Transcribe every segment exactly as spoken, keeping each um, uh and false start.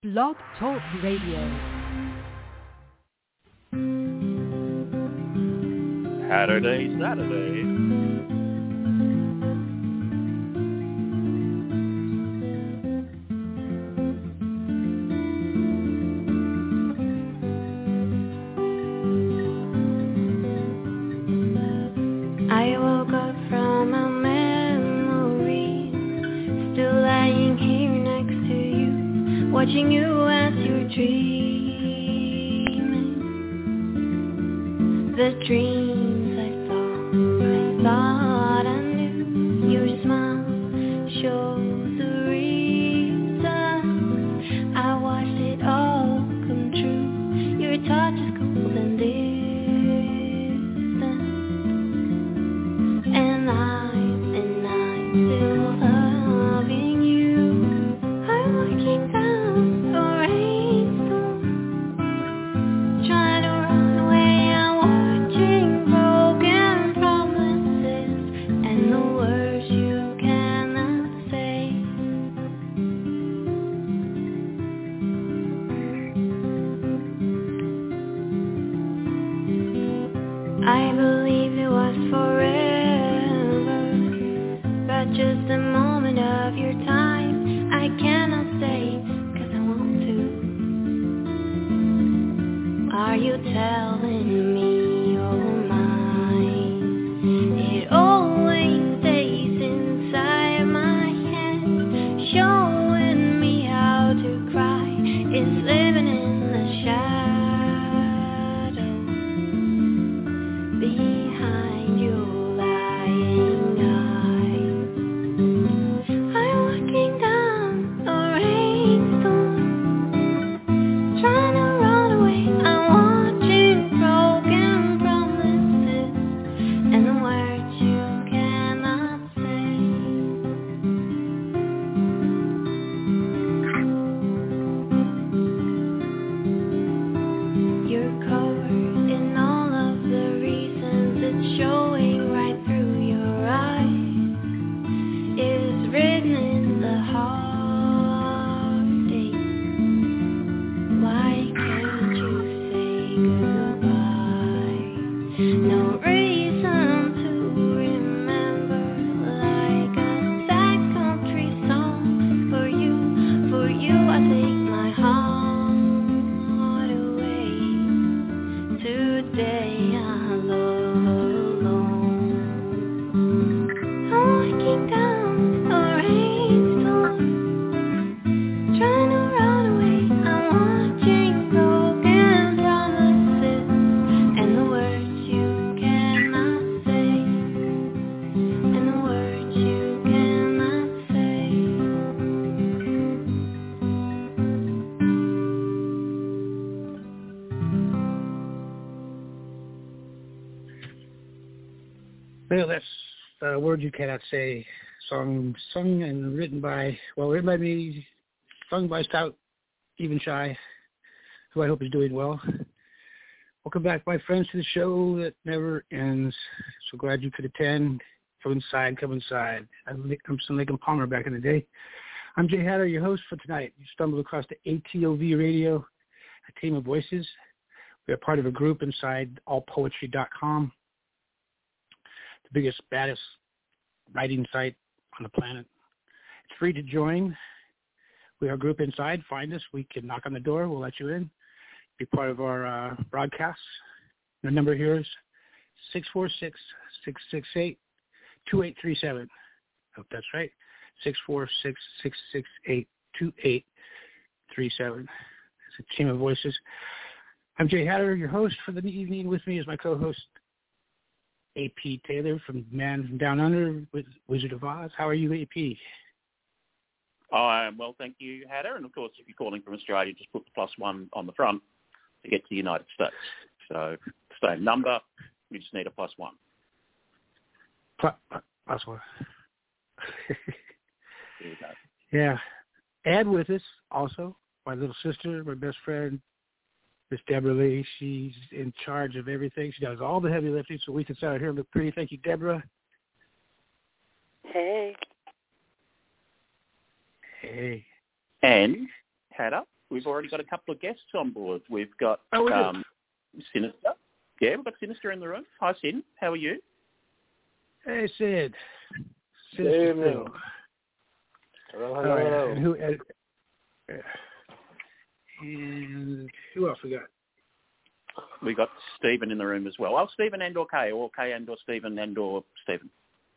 Blog Talk Radio. Saturday, Saturday. I woke up from a memory, still lying here next to you, watching you as you're dreaming. The dreams I saw, I thought I knew. Your smile shows the reason I watched it all come true. Your touch is cold and distant. And I'm, and I'm still loving you. I'm walking down a rainstorm, trying to run away. I'm watching broken promises and the words you cannot say. I believed it was forever, but just a moment of your time. I cannot stay, cause I want to. Are you telling me you're mine? It always stays inside my head, showing me how to cry. It's living in the shadow behind your lying eyes. I'm walking down a rainstorm, trying to run away. I'm watching broken promises and the words you cannot say. You're covered in all of the reasons, it's showing right through your eyes. It's written in the heartache. Why can't you say goodbye? No reason to remember, like a sad country song. For you, for you I take my heart away. Today I'm alone. I'm walking down a rainstorm, trying to run away. I'm watching broken promises and the words you cannot say, and the words you cannot say. Well, that's uh, Words You Cannot Say, song sung and written by, well, written by me, sung by Stout Evenshy, who I hope is doing well. Welcome back, my friends, to the show that never ends. So glad you could attend. Come inside, come inside. I'm I'm some Lincoln Palmer back in the day. I'm Jay Hatter, your host for tonight. You stumbled across the A T O V Radio, a team of voices. We are part of a group inside all poetry dot com. The biggest, baddest writing site on the planet. It's free to join. We are a group inside. Find us. We can knock on the door. We'll let you in. Be part of our uh, broadcasts. The number here is six four six, six six eight, two eight three seven. I hope that's right. six four six, six six eight, two eight three seven. It's a team of voices. I'm Jay Hatter, your host for the evening. With me is my co-host, A P Taylor from Man from Down Under with Wizard of Oz. How are you, A P? I am well, thank you, Hatter. And of course, if you're calling from Australia, just put the plus one on the front to get to the United States. So, same number, you just need a plus one. Plus, plus one. There you go. Yeah. And with us also, my little sister, my best friend, Miss Deborah Lee. She's in charge of everything. She does all the heavy lifting, so we can sit out here and look pretty. Thank you, Deborah. Hey. Hey. And, Hatter, we've already got a couple of guests on board. We've got oh, we um, Sinister. Yeah, we've got Sinister in the room. Hi, Sin. How are you? Hey, Sid. Sid. Good evening. Hello, hello, All right. hello. And who, and, and who else we got? We got Stephen in the room as well. Oh, Stephen and or Kay, or Kay and or Stephen and or Stephen.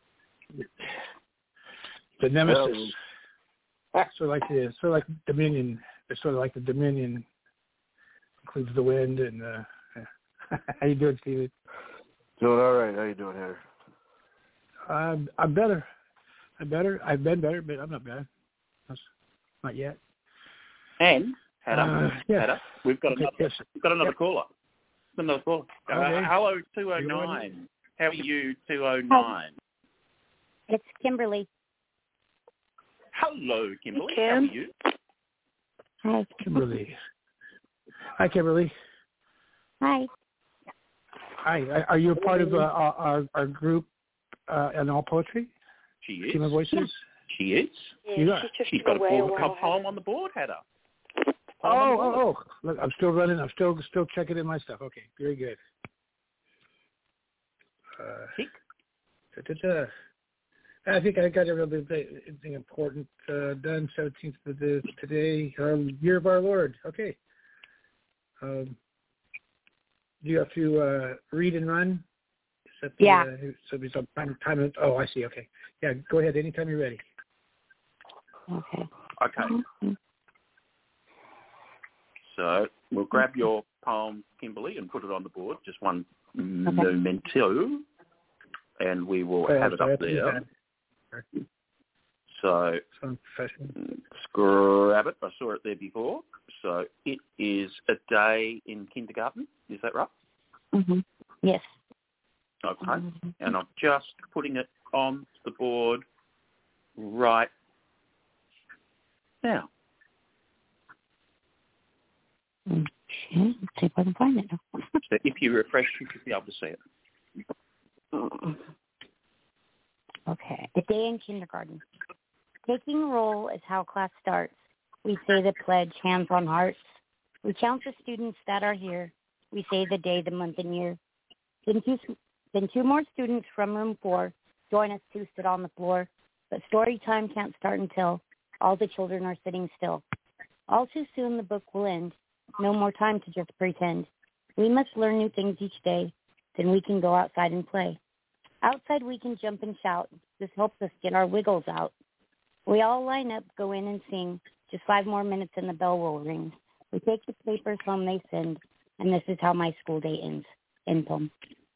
The Nemesis. Um, sort of like the sort of like Dominion. It's sort of like the Dominion includes the wind and. Uh, how you doing, Stephen? Doing all right. How you doing, Heather? I'm I'm better. I'm better. I've been better, but I'm not bad. Not yet. And Heather, uh, yeah. Heather, we've got okay, another. yes. We've got another yep. caller. Another caller. Okay. Uh, hello, two oh nine. How are you, two oh nine? It's Kimberly. Hello, Kimberly. Hey, How Kim. are you? Hi. Kimberly. Hi, Kimberly. Hi. Hi. Are you a part of uh, our our group uh, in All Poetry? She is. Team of Voices? She is. Yeah, you are. She She's got a, poem, a poem on the board, Heather. Oh, oh, oh! Look, I'm still running. I'm still still checking in my stuff. Okay, very good. Uh, da, da, da. I think I got everything important uh, done. seventeenth of the today, um, year of our Lord. Okay. Um, do you have to uh, read and run? Is that the, yeah. Uh, so there's some time, time. Oh, I see. Okay. Yeah. Go ahead. Anytime you're ready. Okay. Okay. Mm-hmm. So we'll grab your poem, Kimberly, and put it on the board. Just one okay. memento, and we will oh, have it up there. So let's grab it. I saw it there before. So it is A Day in Kindergarten. Is that right? Mm-hmm. Yes. Okay. Mm-hmm. And I'm just putting it on the board right now. Okay. Let's see if I can find it now. So if you refresh, you should be able to see it. Okay. A Day in Kindergarten. Taking roll is how class starts. We say the pledge, hands on hearts. We count the students that are here. We say the day, the month, and year. Then two, then two more students from room four join us to sit on the floor. But story time can't start until all the children are sitting still. All too soon the book will end. No more time to just pretend. We must learn new things each day. Then we can go outside and play. Outside we can jump and shout. This helps us get our wiggles out. We all line up, go in and sing. Just five more minutes and the bell will ring. We take the papers home they send, and this is how my school day ends. End poem.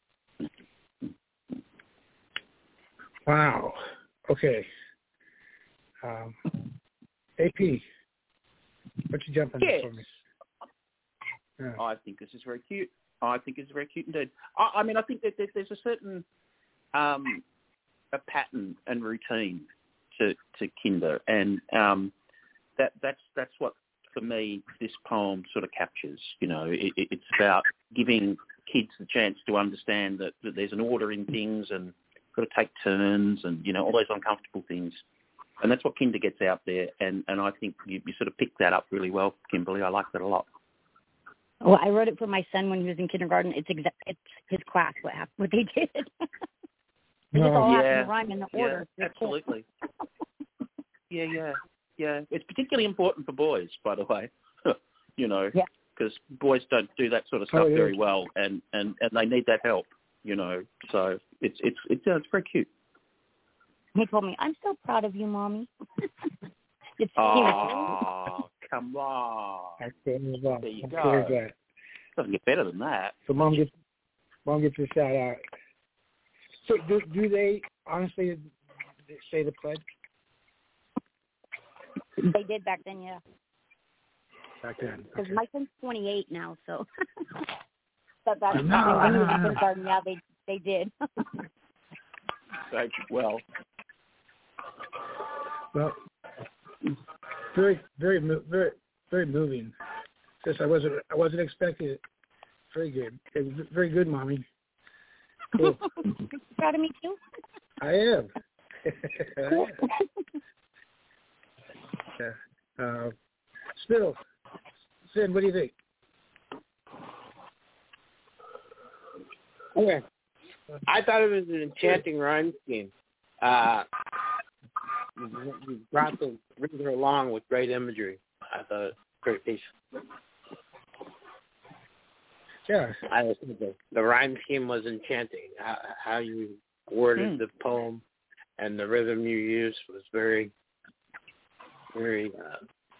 Wow. Okay. Um, A P, what you jumping yes. for me? Yeah. I think this is very cute. I think it's very cute indeed. I, I mean, I think that there's a certain um, a pattern and routine to, to Kinder, and um, that that's that's what for me this poem sort of captures. You know, it, it's about giving kids the chance to understand that, that there's an order in things, and got to take turns, and you know all those uncomfortable things. And that's what Kinder gets out there, and, and I think you, you sort of picked that up really well, Kimberly. I like that a lot. Well, I wrote it for my son when he was in kindergarten. It's exa- it's his class what happened, what they did. They just all yeah, happened to rhyme in the order. Yeah, absolutely. yeah, yeah, yeah. It's particularly important for boys, by the way. you know, because yeah. boys don't do that sort of stuff oh, yeah. very well, and, and, and they need that help. You know, so it's it's it's, uh, it's very cute. He told me, "I'm so proud of you, Mommy." it's oh, come on! That's there you go. There you I'm go. sure Doesn't get better than that. So mom gets mom gets a shout out. So do do they honestly say the pledge? They did back then, yeah. Back then. Because okay. my son's twenty-eight now, so. But back no, no, when he was no, in no. kindergarten, yeah, they they did. Right. Well. Well, very, very, very, very moving. Just I wasn't, I wasn't expecting it. Very good, very good, Mommy. Cool. Proud of me too. I am. I am. Yeah. Uh, still, Sin, what do you think? Okay. I thought it was an enchanting rhyme scheme. Uh, you brought the reader along with great imagery. I thought it was a great piece. Yeah. I think the, the rhyme scheme was enchanting. How, how you worded Hmm. the poem and the rhythm you used was very, very, uh,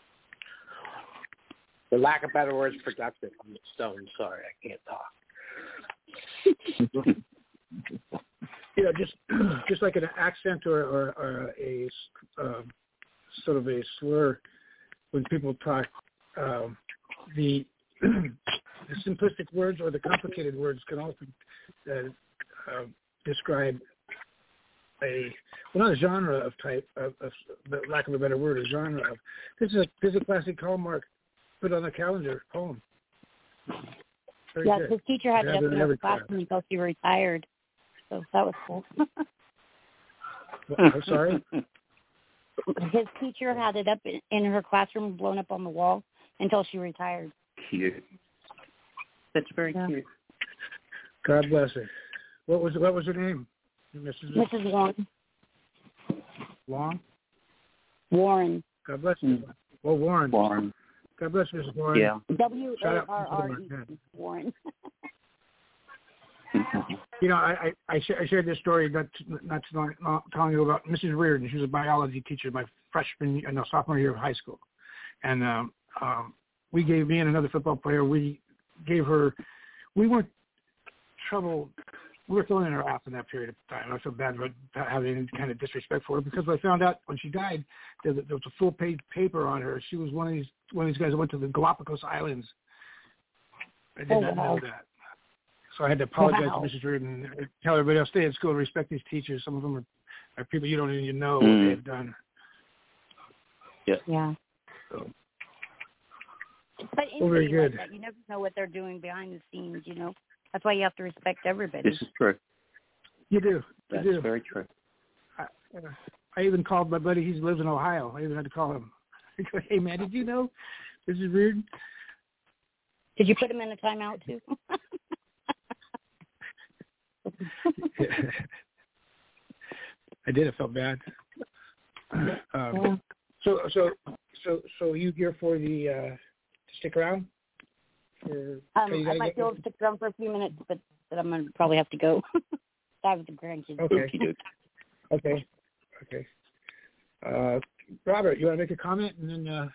for lack of better words, productive. I'm stone. Sorry, I can't talk. You know, just just like an accent or, or, or a um, sort of a slur when people talk, um, the the simplistic words or the complicated words can also uh, uh, describe a well, not a genre of type, of, of the lack of a better word, a genre of this is a this is a classic Hallmark put on the calendar poem. Very Yeah, good. his teacher had it Yeah, up in every his class. classroom until she retired. So that was cool. I'm sorry. His teacher had it up in, in her classroom, blown up on the wall until she retired. Cute. That's very Yeah. cute. God bless her. What was what was her name? Missus Missus Warren. Long. Warren. God bless you. Well, Warren. Warren. God bless Missus Warren. Yeah. W Shout A out R R to E. the- Warren. You know, I I, I, sh- I shared this story not not too long, not telling you about Missus Reardon. She was a biology teacher my freshman, no sophomore year of high school, and um, um, we gave me and another football player. We gave her. We weren't trouble. We were throwing in her ass in that period of time. I was so bad about having any kind of disrespect for her because I found out when she died there, there was a full page paper on her. She was one of these one of these guys that went to the Galapagos Islands. I did Oh, not wow. know that. So I had to apologize Wow. to Missus Reardon and tell everybody else, stay at school, respect these teachers. Some of them are, are people you don't even know what Mm. they've done. Yeah. Yeah. So, But Well, very anybody like good. that, you never know what they're doing behind the scenes, you know. That's why you have to respect everybody. This is true. you do. You That's do. very true. I, uh, I even called my buddy. He lives in Ohio. I even had to call him. I go, hey, man, did you know Missus Reardon? Did you put him in a timeout, too? I did. It felt bad. Um, Yeah. So, so, so, so you here for the uh, to stick around? For, Um, so you I gotta might get- be able to stick around for a few minutes, but, but I'm going to probably have to go. I have the grandkids. Okay. Okey-doke. Okay. Okay. Uh, Robert, you want to make a comment and then uh,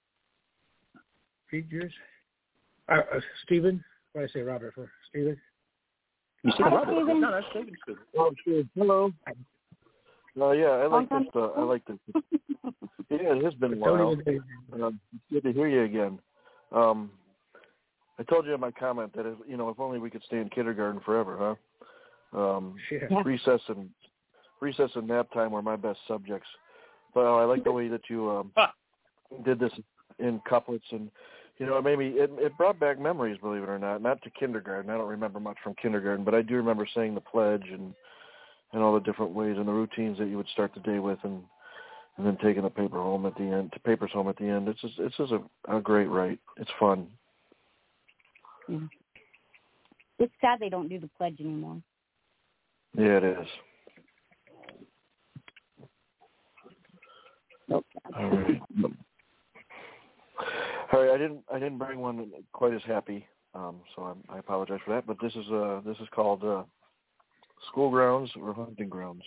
read yours? Uh, uh, Stephen? What did I say, Robert, for Stephen? You said Hi, Robert. Stephen. No, that's Stephen's good. Oh, sure. Hello. Uh, yeah, I like Long this. Uh, I like this. Yeah, it has been a Tell me while. the day. Um, it's good to hear you again. Um, I told you in my comment that if, you know, if only we could stay in kindergarten forever, huh? Um, Yeah. Yeah. recess and recess and nap time were my best subjects. But I like the way that you um, did this in couplets, and you know, it made me. It, it brought back memories, believe it or not. Not to kindergarten. I don't remember much from kindergarten, but I do remember saying the pledge and and all the different ways and the routines that you would start the day with, and and then taking the paper home at the end, to papers home at the end. It's just it's just a, a great rite. It's fun. Yeah. It's sad they don't do the pledge anymore. Yeah, it is. Nope. All right. All right. I didn't. I didn't bring one quite as happy, um, so I'm, I apologize for that. But this is uh this is called uh, School Grounds or Hunting Grounds.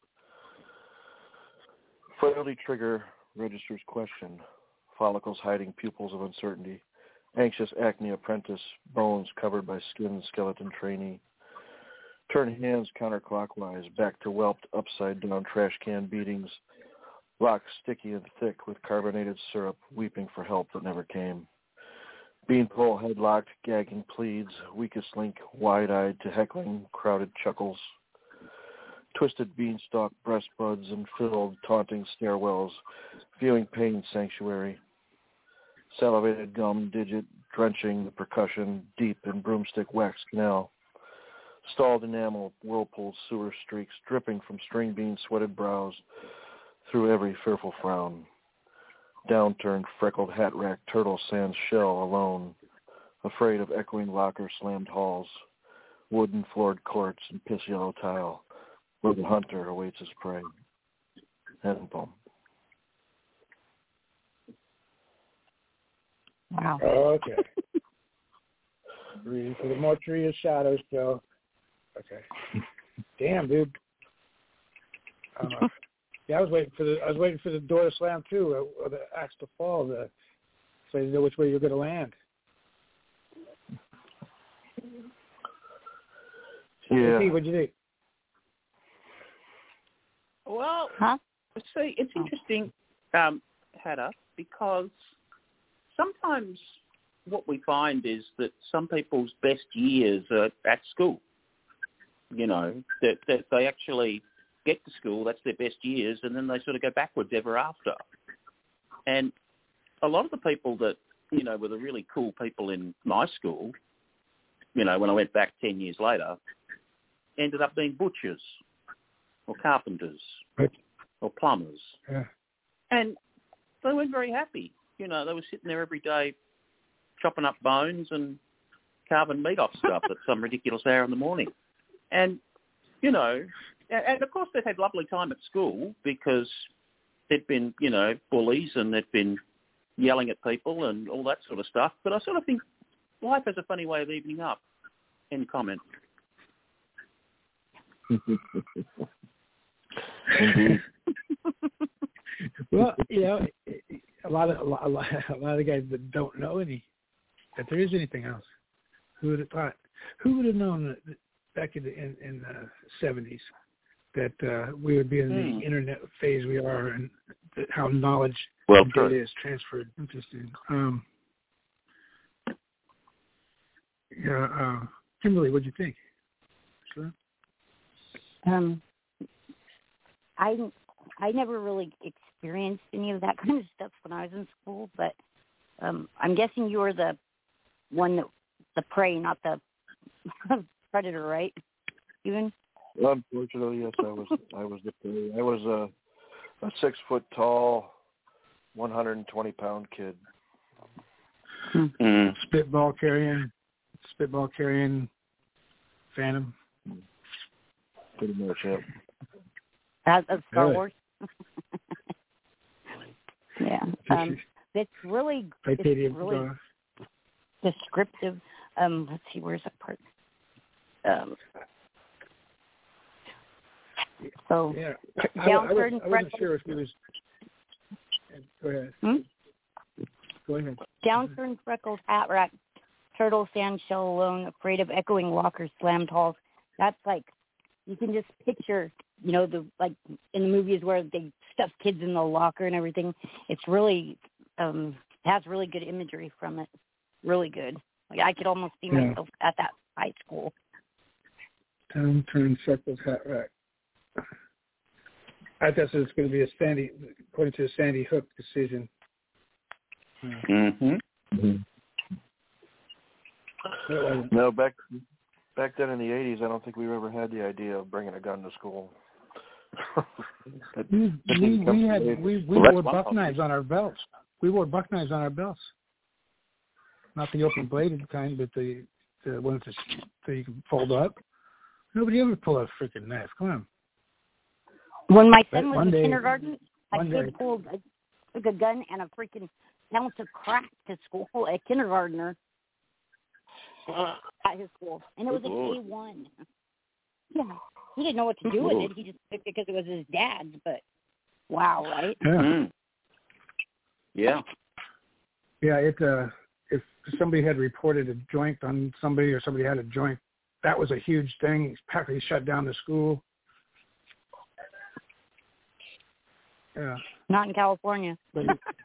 Frailty trigger registers question. Follicles hiding pupils of uncertainty. Anxious acne apprentice. Bones covered by skin skeleton trainee. Turn hands counterclockwise back to whelped upside down trash can beatings. Lock sticky and thick with carbonated syrup, weeping for help that never came. Beanpole headlocked, gagging pleads, weakest link, wide-eyed to heckling, crowded chuckles. Twisted beanstalk breast buds and filled, taunting stairwells, viewing pain sanctuary. Salivated gum digit, drenching the percussion, deep in broomstick wax canal. Stalled enamel, whirlpool sewer streaks, dripping from string bean sweated brows, through every fearful frown. Downturned, freckled hat rack, turtle sans shell alone, afraid of echoing locker slammed halls, wooden floored courts and piss yellow tile, where the hunter awaits his prey. End poem. Wow. Okay. Ready for the mortuary of shadows, Joe. Okay. Damn, dude. I don't know. Yeah, I was waiting for the I was waiting for the door to slam too, or, or the axe to fall, the, so you know which way you're going to land. Yeah. Hey, what'd you think? Well, Huh? see, it's interesting, um, Hatter, because sometimes what we find is that some people's best years are at school. You know, that, that they actually get to school, that's their best years, and then they sort of go backwards ever after. And a lot of the people that, you know, were the really cool people in my school, you know, when I went back ten years later, ended up being butchers or carpenters Right. or plumbers. Yeah. And they weren't very happy. You know, they were sitting there every day chopping up bones and carving meat off stuff at some ridiculous hour in the morning. And, you know, and, and of course they'd had a lovely time at school because they'd been, you know, bullies and they'd been yelling at people and all that sort of stuff. But I sort of think life has a funny way of evening up. End comment. Indeed. Well, you know, a lot of a lot, a lot a lot of guys that don't know any that there is anything else. Who would have thought? Who would have known that back in the in, in the seventies that uh, we would be in Mm. the internet phase we are, and how knowledge Well, and data is transferred. Interesting. Um, yeah, uh, Kimberly, what'd you think? Sure. Um, I I never really experienced any of that kind of stuff when I was in school, but um, I'm guessing you were the one that the prey, not the predator, right? Even? Unfortunately, yes, I was. I was the. I was a, a six foot tall, one hundred and twenty pound kid. Mm. Spitball carrying, spitball carrying, phantom. Pretty much, yeah. As of Star Really? Wars? Yeah. Um, it's really, it's Titanium really star. descriptive. Um, let's see, where's that part? Um, so, Yeah, t- I, I, I, was, downturned I wasn't freckles, sure if he was. Go ahead. Hmm? Go ahead. downturned freckles, hat rack, turtle, sand shell alone, afraid of echoing lockers, slammed halls. That's like, you can just picture, you know, the like in the movies where they stuff kids in the locker and everything. It's really, um, has really good imagery from it. Really good. Like I could almost see Yeah. myself at that high school. Downturned freckles, hat rack. I thought it was going to be a Sandy, according to the Sandy Hook decision. Mm-hmm. Mm-hmm. That wasn't. No, back back then in the eighties, I don't think we ever had the idea of bringing a gun to school. that, We, that we, didn't come we to had the- we, we Well, that's wore one buck knives on our belts. We wore buck knives on our belts. Not the open bladed kind, but the the ones that, that you can fold up. Nobody ever pulled a freaking knife. Come on. When my But son was one in day- kindergarten, a one kid day- pulled a, took a gun and a freaking ounce of crack to school, a kindergartner at his school, and it was an Good A one. Yeah, he didn't know what to do with it. He just took it because it was his dad's. But wow, right? Yeah. Mm. Yeah. Yeah, it uh, if somebody had reported a joint on somebody or somebody had a joint, that was a huge thing. Practically shut down the school. Yeah, Not in California. but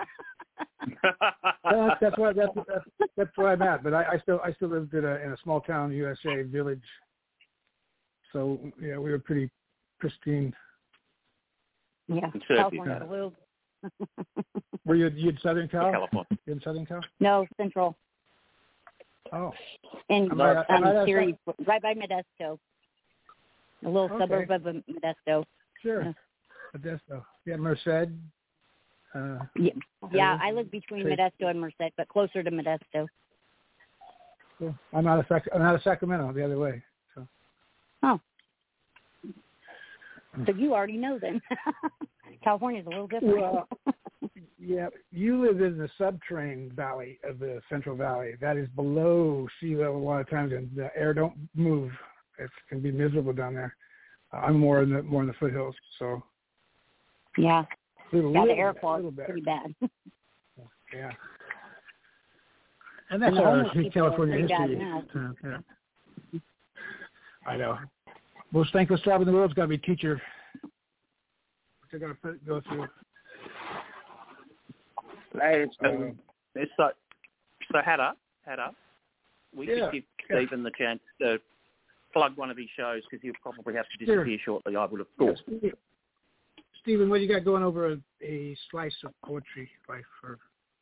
well, that's, that's why that's, that's that's where I'm at. But I, I still I still lived in a in a small town U S A village, so yeah, we were pretty pristine. Yeah, In Turkey, California yeah. blue. Were you you in Southern Cal? California. You in Southern Cal? No, Central. Oh, In Am I- am I um, outside? Siri, right by Modesto. A little Okay. suburb of Modesto. sure. Yeah. Modesto. Yeah, Merced. Uh, Yeah, yeah. I live between Trace. Modesto and Merced, but closer to Modesto. Cool. I'm out of Sac- I'm out of Sacramento the other way. So. Oh. So you already know then. California's a little different. Well, yeah, you live in the subterranean valley of the Central Valley. That is below sea level a lot of times, and the air don't move. It can be miserable down there. Uh, I'm more in the more in the foothills, so. Yeah. Little, Yeah, the little, air bit, quality little is pretty better. bad. Yeah. And that's And the our homeless people are California pretty bad history. now. Uh, yeah. I know. Most thankless job in the world's got to be teacher. They're going to put, go through. Hey, so, Um, so, so hat up, hat up. We Yeah, could give yeah. Stephen the chance to plug one of his shows because he'll probably have to Sure. disappear shortly, I would have Yeah, thought. Stephen- Stephen, what do you got going over a, a slice of poetry life? For?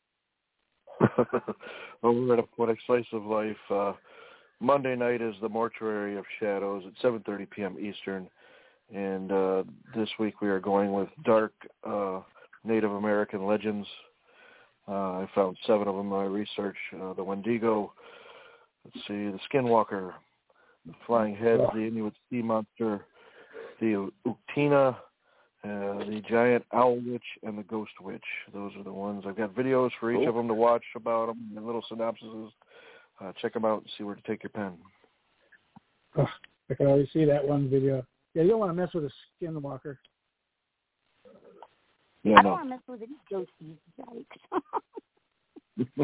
Over at a Poetic Slice of Life, uh, Monday night is the Mortuary of Shadows at seven thirty p.m. Eastern, and uh, this week we are going with dark uh, Native American legends. Uh, I found seven of them in my research. Uh, the Wendigo, let's see, the Skinwalker, the Flying Heads, the Inuit Sea Monster, the Uktina, Uh, the Giant Owl Witch, and the Ghost Witch. Those are the ones. I've got videos for each Cool. of them to watch about them and little synopsises. Uh, check them out and see where to take your pen. Oh, I can already see that one video. Yeah, you don't want to mess with a skinwalker. Yeah, I don't no. want to mess with any ghosties. Yikes.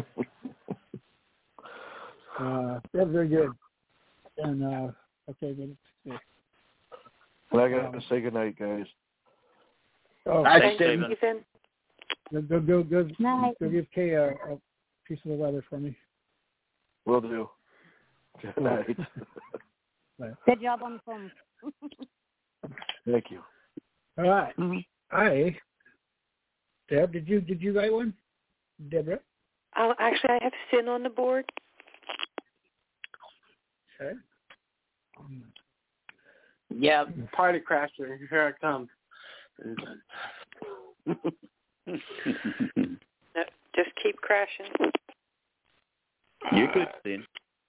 Uh, that's very good. And, uh, okay, good. Yeah. And I got Um, to say goodnight, guys. Oh, Hi, Thanks, Stephen. Stephen. go, go, go, go, Night. go give Kay a, a piece of the leather for me. Will do. Good night. Good job on the phone. Thank you. All right. Mhm. Hi. Deb, did you did you write one? Deborah? Uh, actually, I have Sin on the board. Okay. Yeah, party crasher. Here I come. No, just keep crashing. You could, Sin.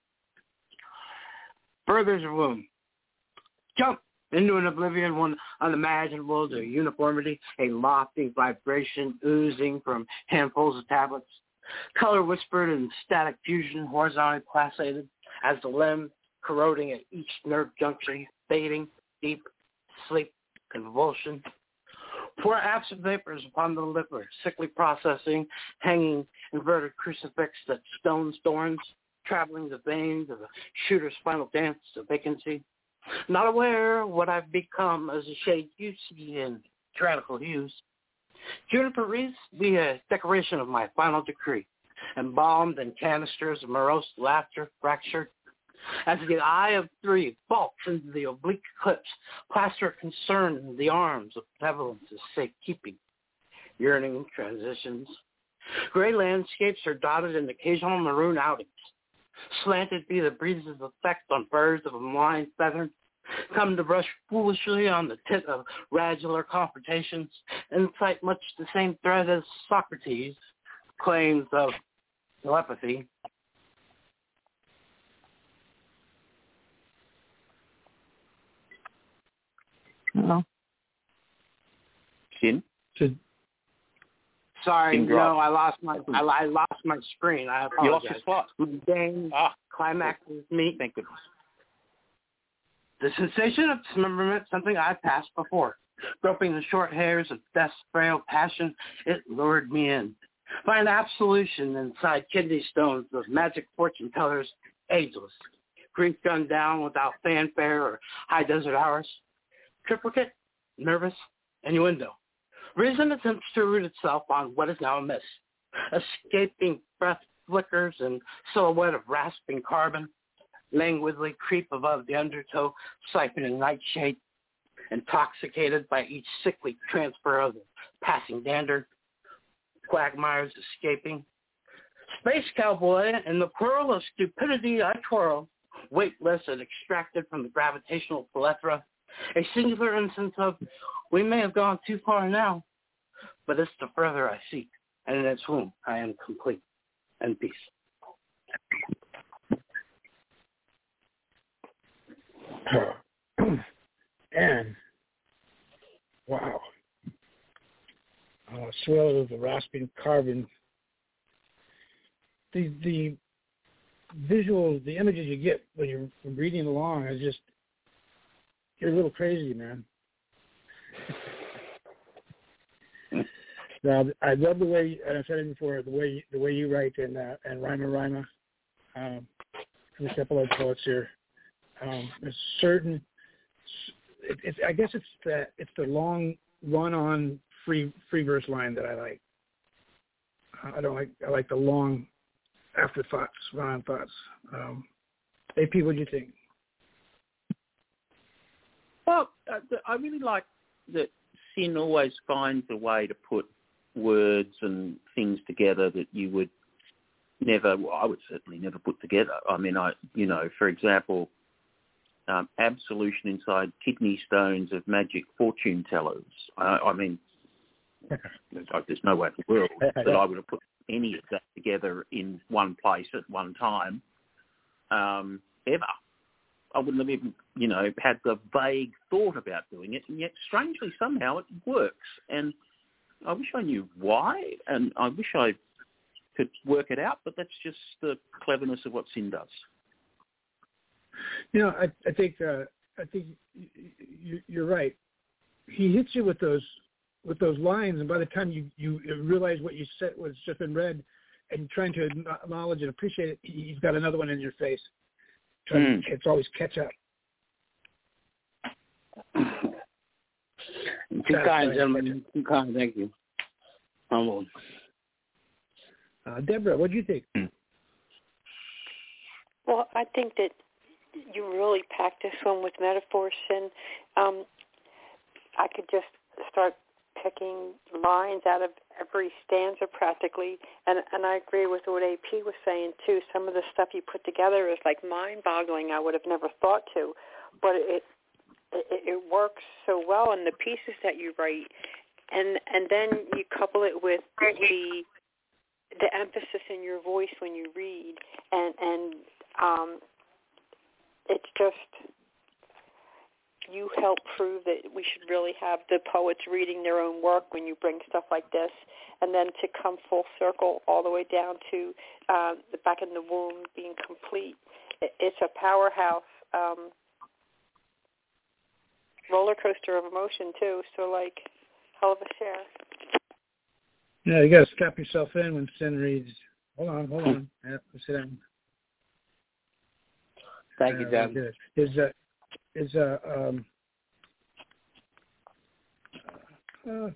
Furthers a womb. Jump into an oblivion one unimaginable to uniformity, a lofty vibration oozing from handfuls of tablets. Color whispered in static fusion, horizontally placated as the limb corroding at each nerve junction, fading, deep, sleep, convulsion. Pour absent vapors upon the liver, sickly processing, hanging inverted crucifix that stones thorns, traveling the veins of a shooter's final dance to vacancy. Not aware of what I've become as a shade you see in tyrannical hues. Juniper wreaths be a decoration of my final decree, embalmed in canisters of morose laughter fractured. As the eye of three bulks into the oblique eclipse, plaster concern in the arms of benevolence is safekeeping. Yearning transitions. Gray landscapes are dotted in occasional maroon outings. Slanted be the breeze's effect on birds of a malign feather. Come to brush foolishly on the tit of radular confrontations, and cite much the same thread as Socrates' claims of telepathy. No. Sin? Should, Sorry, Being no, dropped. I lost my I, I lost my screen. I apologize. You lost your spot. Mundane Ah, climaxes meet. thank goodness. The sensation of dismemberment, something I've passed before. Groping the short hairs of death's frail passion, it lured me in. Find absolution inside kidney stones of magic fortune tellers, ageless. Grief gunned down without fanfare or high desert hours. Triplicate, nervous, innuendo. Reason attempts to root itself on what is now amiss. Escaping breath flickers and silhouette of rasping carbon. Languidly creep above the undertow, siphoning nightshade. Intoxicated by each sickly transfer of the passing dander. Quagmires escaping. Space cowboy, in the whirl of stupidity I twirl, weightless and extracted from the gravitational plethora. A singular instance of, we may have gone too far now. but it's the further I seek, and in its womb I am complete and peace. And wow, uh, swell of the rasping carbon. The the visuals, the images you get when you're reading along is just, you're a little crazy, man. Now, I love the way, and I've said it before, the way the way you write in uh, and Rima Rima, um, from a couple of poets here. Um, there's certain, it, it's I guess it's the it's the long run-on free free verse line that I like. Uh, I don't like I like the long afterthoughts, run-on thoughts. Um, A P, what do you think? Well, uh, I really like that Sin always finds a way to put words and things together that you would never, well, I would certainly never put together. I mean, I, you know, for example, um, absolution inside kidney stones of magic fortune tellers. I, I mean, there's no way in the world that I would have put any of that together in one place at one time, um, ever. I wouldn't have even, you know, had the vague thought about doing it, and yet strangely somehow it works. And I wish I knew why, and I wish I could work it out, but that's just the cleverness of what Sin does. You know, I, I think uh, I think you, you're right. He hits you with those with those lines, and by the time you, you realize what you said was just been read, and trying to acknowledge and appreciate it, he's got another one in your face. Mm. It's always catch up. Too kind, gentlemen. Too kind. Thank you. Humbled. Uh, Deborah, what do you think? Well, I think that you really packed this one with metaphors, and um, I could just start picking lines out of every stanza practically, and and I agree with what A P was saying too. Some of the stuff you put together is like mind-boggling. I would have never thought to, but it it, it works so well in the pieces that you write, and and then you couple it with the the emphasis in your voice when you read, and and um, it's just, you help prove that we should really have the poets reading their own work when you bring stuff like this, and then to come full circle all the way down to uh, the back in the womb being complete. It's a powerhouse um, roller coaster of emotion too. So like, hell of a share. Yeah, you got to strap yourself in when Sin reads. Hold on, hold on. Yeah, sit down. Thank uh, you, Deb. Is uh, is uh, um, uh,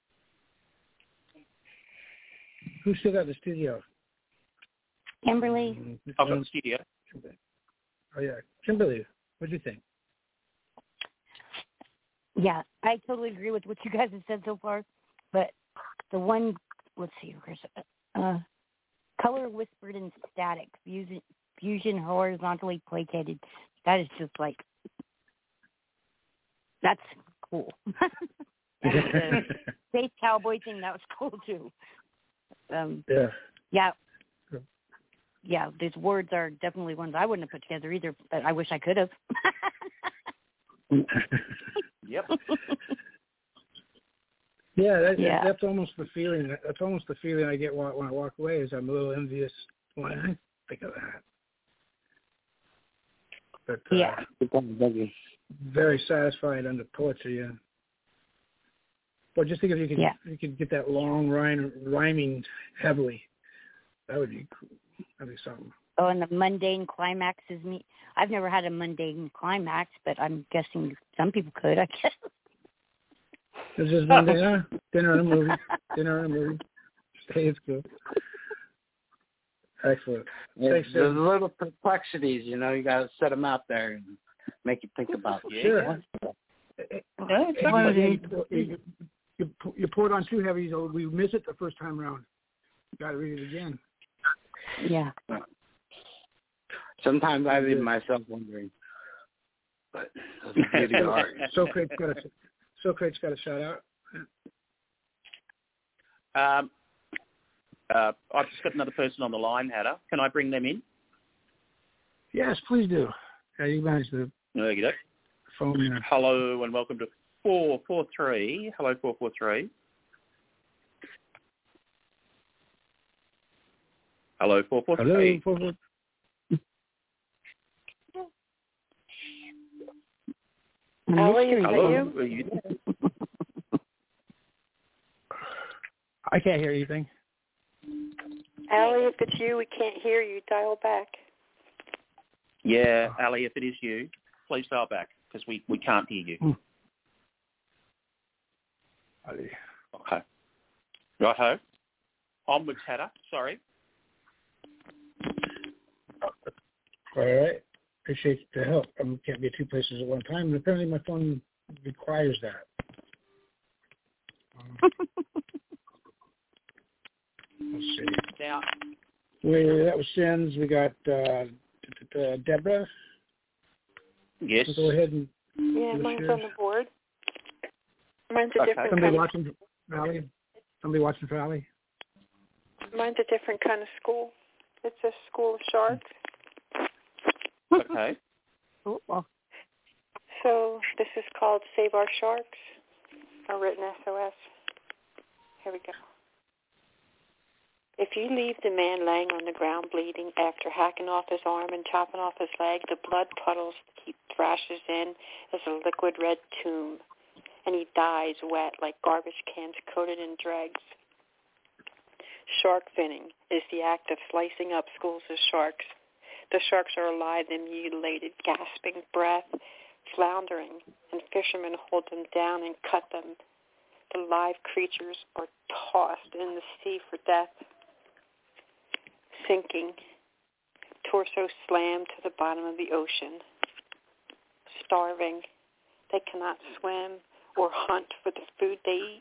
who's still got the studio? Kimberly. I've got the studio. Oh yeah, Kimberly. What do you think? Yeah, I totally agree with what you guys have said so far, but the one, let's see, where's it? Uh, color whispered in static, fusion, fusion horizontally placated. That is just like, that's cool. And the space cowboy thing, that was cool too. Um, yeah. Yeah. Yeah, these words are definitely ones I wouldn't have put together either, but I wish I could have. Yep. Yeah, that, yeah, that's almost the feeling. That's almost the feeling I get when I walk away. Is I'm a little envious when I think of that. But uh, yeah, very satisfied under poetry. Yeah. Well, just think if you could, yeah. you could get that long rhyme, rhyming heavily. That would be cool. That'd be something. Oh, and the mundane climax is me. I've never had a mundane climax, but I'm guessing some people could. I guess. This is one day, huh? Dinner and a movie. Dinner and a movie. Stay at school. Excellent. Thanks, there's a little perplexities, you know. You got to set them out there and make you think about it. Sure. Yeah, exactly. You, you, you, you pour it on too heavy, so we miss it the first time around. You got to read it again. Yeah. Sometimes I leave myself wondering, but it's hard. Socrates got a Socrates got a shout out. Um, uh, I've just got another person on the line, Hannah. Can I bring them in? Yes, please do. Yeah, you manage the There you go. phone there. Hello and welcome to four four three. Hello, four four three. Hello, four four three. Hello, four four. Allie, is that Hello. you? Are you? I can't hear anything. Allie, if it's you, we can't hear you. Dial back. Yeah, Ali, if it is you, please dial back because we, we can't hear you. Hmm. Okay. Righto. Onwards, Hannah. Sorry. All right. Appreciate the help. I can't be at two places at one time, and apparently my phone requires that. Um, let's see. Now, We, that was Sins. We got uh, uh, Deborah. yes. So go ahead and Yeah, give us mine's yours. on the board. Mine's a Okay. different Somebody kind of, watching for Ali? Somebody watching for Ali? mine's a different kind of school. It's a school of sharks. Okay. Oh, well, So this is called Save Our Sharks, a written S O S. Here we go. If you leave the man laying on the ground bleeding after hacking off his arm and chopping off his leg, the blood puddles he thrashes in as a liquid red tomb, and he dies wet like garbage cans coated in dregs. Shark finning is the act of slicing up schools of sharks. The sharks are alive and mutilated, gasping breath, floundering, and fishermen hold them down and cut them. The live creatures are tossed in the sea for death. Sinking, torso slammed to the bottom of the ocean. Starving, they cannot swim or hunt for the food they eat.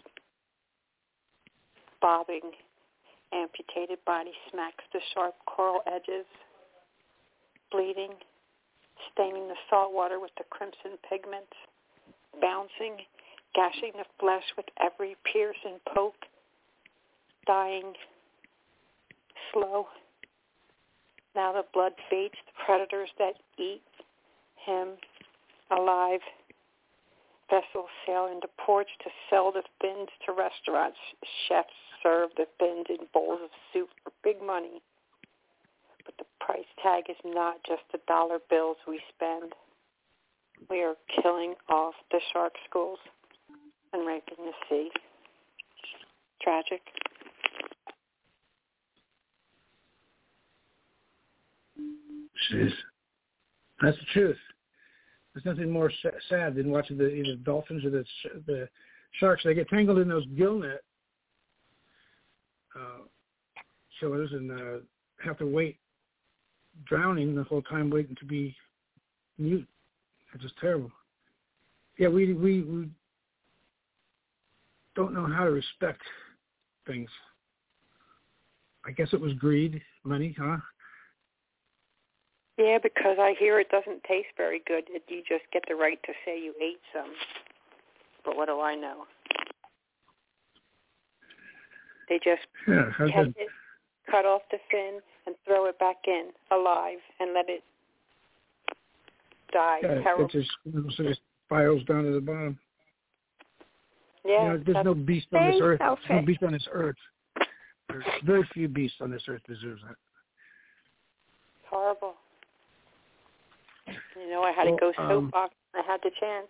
Bobbing, amputated body smacks the sharp coral edges. Bleeding, staining the salt water with the crimson pigments. Bouncing, gashing the flesh with every pierce and poke. Dying, slow. Now the blood baits the predators that eat him alive. Vessels sail into ports to sell the fins to restaurants. Chefs serve the fins in bowls of soup for big money. But the price tag is not just the dollar bills we spend. We are killing off the shark schools and raping the sea. Tragic. Jeez. That's the truth. There's nothing more sad than watching the either dolphins or the the sharks. They get tangled in those gill net uh, killers and uh, have to wait, drowning the whole time, waiting to be mute. It's just terrible. Yeah, we we we don't know how to respect things. I guess it was greed, money, huh? Yeah, because I hear it doesn't taste very good. You just get the right to say you ate some. But what do I know? They just Yeah, how catch good. it, cut off the fin, and throw it back in alive and let it die. Yeah, Terrible. it just, you know, sort of spirals down to the bottom. Yeah, You know, there's that's no beast on this very earth. There's no selfish. beast on this earth. There's very few beasts on this earth deserves that. horrible. You know, I had Well, to go um, soapbox. I had the chance.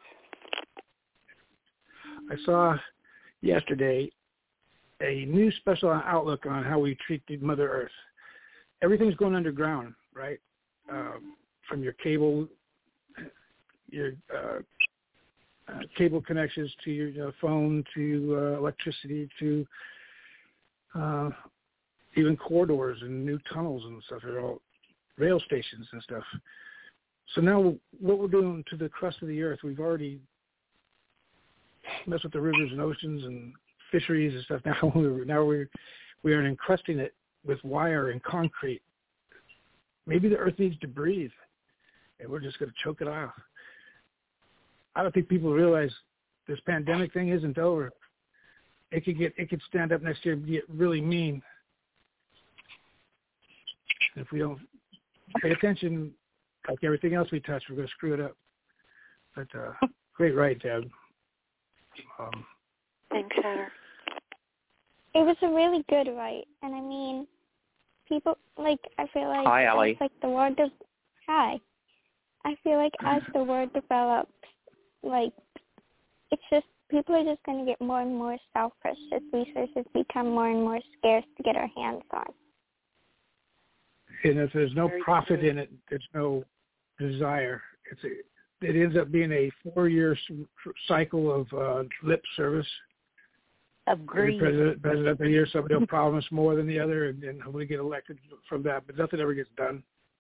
I saw yesterday a new special outlook on how we treat the Mother Earth. Everything's going underground, right? Um, from your cable, your uh, uh, cable connections to your you know, phone, to uh, electricity, to uh, even corridors and new tunnels and stuff. They're all rail stations and stuff. So now what we're doing to the crust of the earth, we've already messed with the rivers and oceans and fisheries and stuff. Now we're, now we're, we are encrusting it with wire and concrete. Maybe the earth needs to breathe, and we're just going to choke it off. I don't think people realize this pandemic thing isn't over. it could get it could stand up next year and get really mean. If we don't pay attention, like everything else we touch, we're going to screw it up. But uh, great right, Deb. Um, Thanks, Hunter. It was a really good right, and I mean, people like I feel like Hi, as, Allie. like the word of hi. I feel like as the word develops, like it's just people are just going to get more and more selfish as resources become more and more scarce to get our hands on. and if there's no Very profit true. in it, there's no desire. It's a, it ends up being a four-year s- cycle of uh, lip service. Of Every greed. president, president of the year, somebody will promise more than the other, and then hopefully get elected from that. But nothing ever gets done.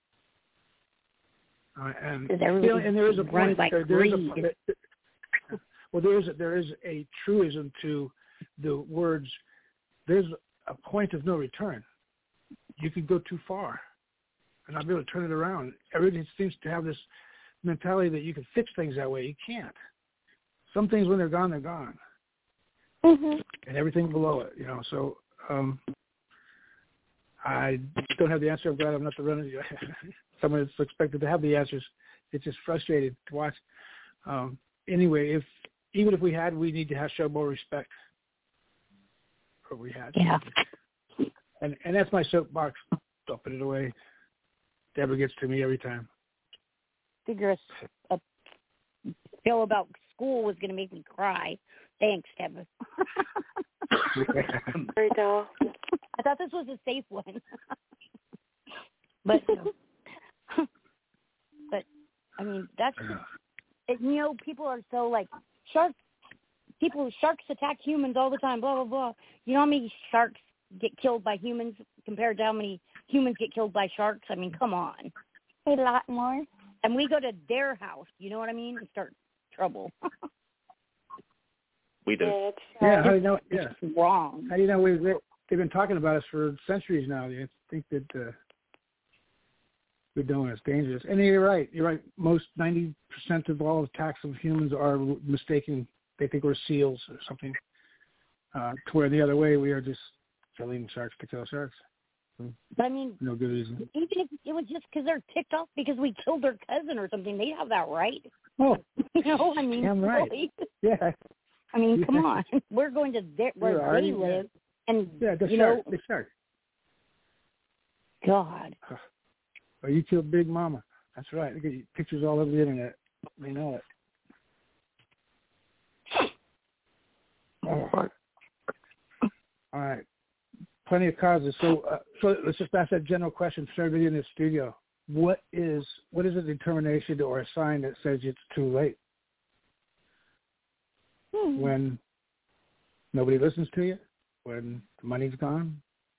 Uh, and Because you know, everybody's and there is a run point. by There, there is a, greed. there, well, there is a, there is a truism to the words. There's a point of no return. You could go too far, and not be able to turn it around. Everybody seems to have this mentality that you can fix things that way. You can't. Some things, when they're gone, they're gone. Mhm. And everything below it, you know. So um, I don't have the answer. I'm glad I'm not the runner. Someone that's expected to have the answers. It's just frustrating to watch. Um, anyway, if even if we had, we need to have show more respect for what we had. Yeah. And and that's my soapbox. Dumping it away. Deborah gets to me every time. Figure a, a show about school was going to make me cry. Thanks, Kevin. Very dull. I thought this was a safe one. but, but, I mean, that's, it, you know, people are so like, sharks, people, sharks attack humans all the time, blah, blah, blah. You know how many sharks get killed by humans compared to how many humans get killed by sharks? I mean, come on. A lot more. And we go to their house, you know what I mean, and start trouble. We do. Yeah, it's, uh, Yeah, how do you know? Yeah, It's wrong. how do you know? We've they've been talking about us for centuries now. I think that uh, we're doing it's dangerous. And you're right. You're right. Most ninety percent of all attacks of humans are mistaken. They think we're seals or something. Uh, to where the other way, we are just killing sharks to kill sharks. But I mean, No good reason. even if it was just because they're ticked off because we killed their cousin or something, they have that right. Oh, You know, I mean, damn right. really. yeah, I mean, come Yeah. on. We're going to their, where You're they already- live, and yeah. The you shark. know, The shark. God. Oh, you killed Big Mama. That's right. Look at you, pictures all over the internet. They know it. Oh. All right. Plenty of causes. So, uh, so let's just ask that general question for everybody in the studio. What is what is a determination or a sign that says it's too late? Hmm. When nobody listens to you? When the money's gone?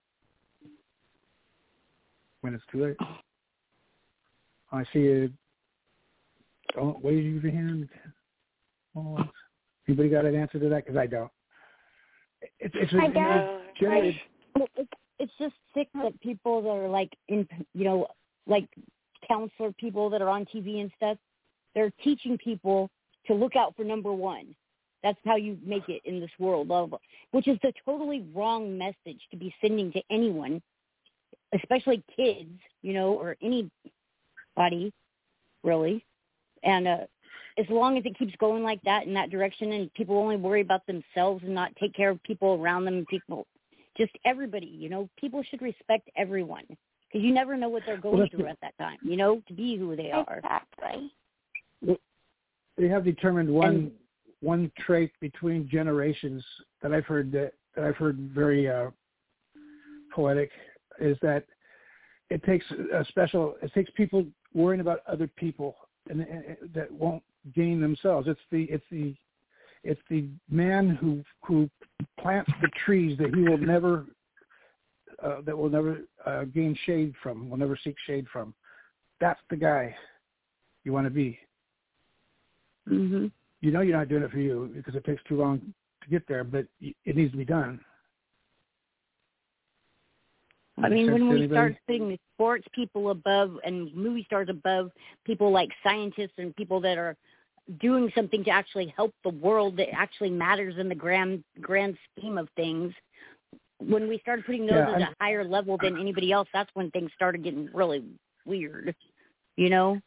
When it's too late? I see you. Don't wave your hand. Oh, anybody got an answer to that? Because I don't. It's it's I a, don't. uh, generally, Well, it's, it's just sick that people that are like in, you know, like counselor people that are on T V and stuff, they're teaching people to look out for number one. That's how you make it in this world, blah, blah, blah, which is the totally wrong message to be sending to anyone, especially kids, you know, or anybody, really. And uh, as long as it keeps going like that in that direction and people only worry about themselves and not take care of people around them and people, just everybody, you know, people should respect everyone because you never know what they're going Well, through at that time, you know, to be who they are. Exactly. they have determined one And- one trait between generations that I've heard that, that I've heard very uh, poetic is that it takes a special. It takes people worrying about other people and, and that won't gain themselves. It's the it's the it's the man who who plants the trees that he will never uh, that will never uh, gain shade from. Will never seek shade from. That's the guy you want to be. Mm-hmm. You know you're not doing it for you because it takes too long to get there, but it needs to be done. I mean, Makes when sense to we anybody? start putting the sports people above and movie stars above people like scientists and people that are doing something to actually help the world that actually matters in the grand grand scheme of things. When we started putting those Yeah, at I'm, a higher level than anybody else, that's when things started getting really weird, you know?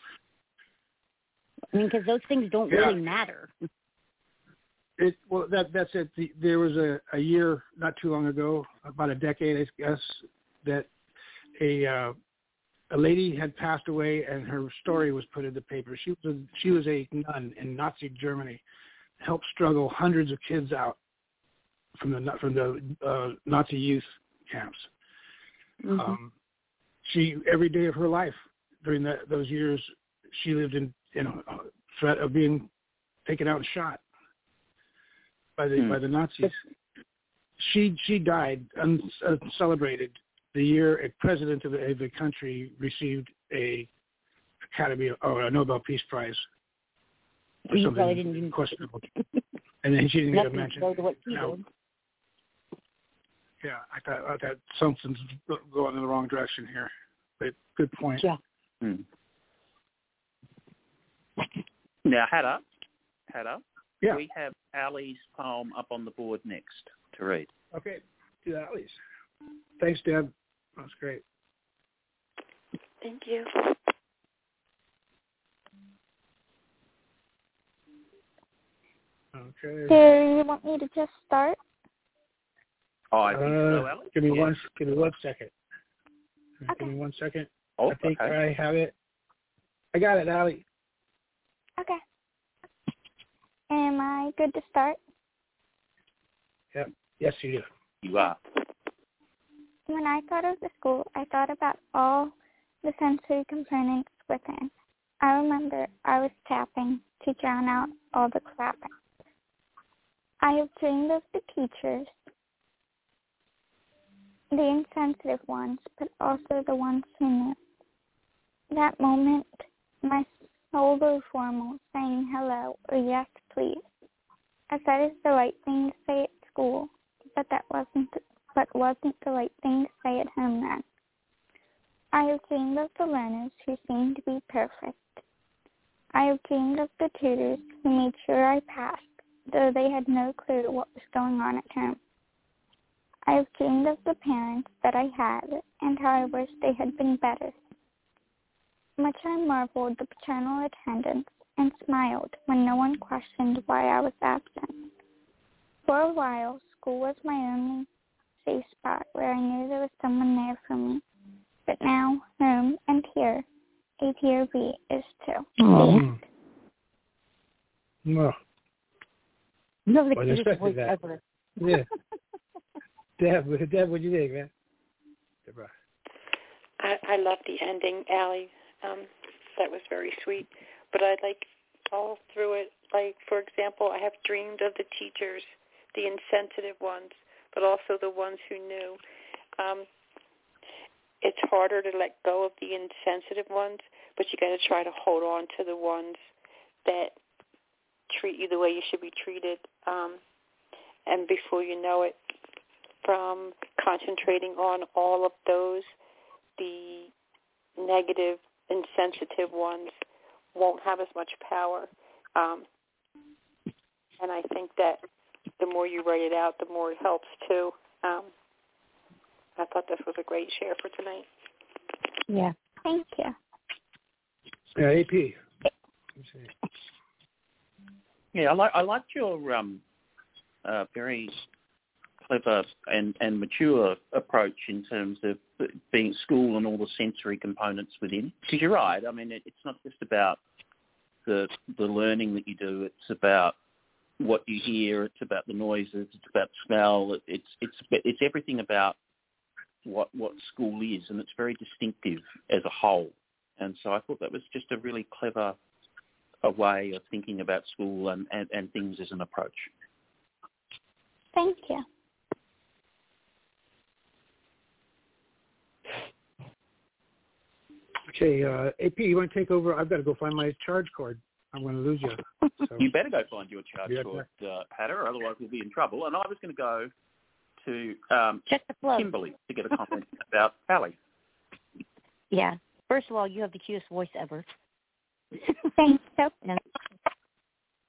I mean, because those things don't Yeah. really matter. It, well, that that's it. The, there was a, a year not too long ago, about a decade, I guess, that a uh, a lady had passed away, and her story was put in the paper. She was she was a nun in Nazi Germany, helped struggle hundreds of kids out from the from the uh, Nazi youth camps. Mm-hmm. Um, she every day of her life during that, those years, she lived in you know threat of being taken out and shot by the Hmm. by the Nazis. She she died uncelebrated the year a president of the, of the country received a Academy or a Nobel Peace Prize. Or You something probably didn't even questionable. And then she didn't get a nothing mention. to go to what she Now, did. yeah, I thought I thought something's going in the wrong direction here. But good point. Yeah. Hmm. Now, Hatter, Hatter, Yeah. we have Ali's poem up on the board next to read. Okay. Do that, please. Thanks, Deb. That's great. Thank you. Okay. Do you want me to just start? Oh, I think so, Uh, Ali. give me Yes. one. Give me one second. Okay. Give me one second. Oh, I think okay. I have it. I got it, Allie. Okay. Am I good to start? Yep. Yes, you do. You are. When I thought of the school, I thought about all the sensory components within. I remember I was tapping to drown out all the clapping. I have dreamed of the teachers, the insensitive ones, but also the ones who knew. That moment, my soul grew formal, saying hello or yes, please. I said it's the right thing to say at school, but that wasn't but wasn't the right thing to say at home then. I have dreamed of the learners who seemed to be perfect. I have dreamed of the tutors who made sure I passed, though they had no clue what was going on at home. I have dreamed of the parents that I had and how I wished they had been better. Much I marveled the paternal attendance and smiled when no one questioned why I was absent. For a while, school was my only safe spot where I knew there was someone there for me. But now, home and here, A T O V is too. Oh. Well, No, the Wasn't cutest expecting voice that. ever. yeah. Deb, Deb, what'd you think, man? Deborah. I, I love the ending, Allie. Um, that was very sweet. But I like all through it, like, for example, I have dreamed of the teachers, the insensitive ones, but also the ones who knew. Um, it's harder to let go of the insensitive ones, but you got to try to hold on to the ones that treat you the way you should be treated. Um, and before you know it, from concentrating on all of those, the negative, insensitive ones won't have as much power. Um, and I think that the more you write it out, the more it helps too. Um, I thought this was a great share for tonight. Yeah. Thank you. Yeah, A P. Yeah, I like I liked your um, uh, very clever and, and mature approach in terms of being at school and all the sensory components within. Because you're right. I mean, it, it's not just about the the learning that you do. It's about what you hear. It's about the noises. It's about smell. It's it's it's everything about what what school is, and it's very distinctive as a whole. And so I thought that was just a really clever a way of thinking about school and, and, and things as an approach. Thank you. Okay, uh, A P, you want to take over? I've got to go find my charge cord. I'm going to lose you. So. You better go find your charge Yeah, cord, uh, Hatter, otherwise we'll be in trouble. And I was going to go to um, Check the flow. Kimberly to get a comment about Ali. Yeah. First of all, you have the cutest voice ever. Thank you. And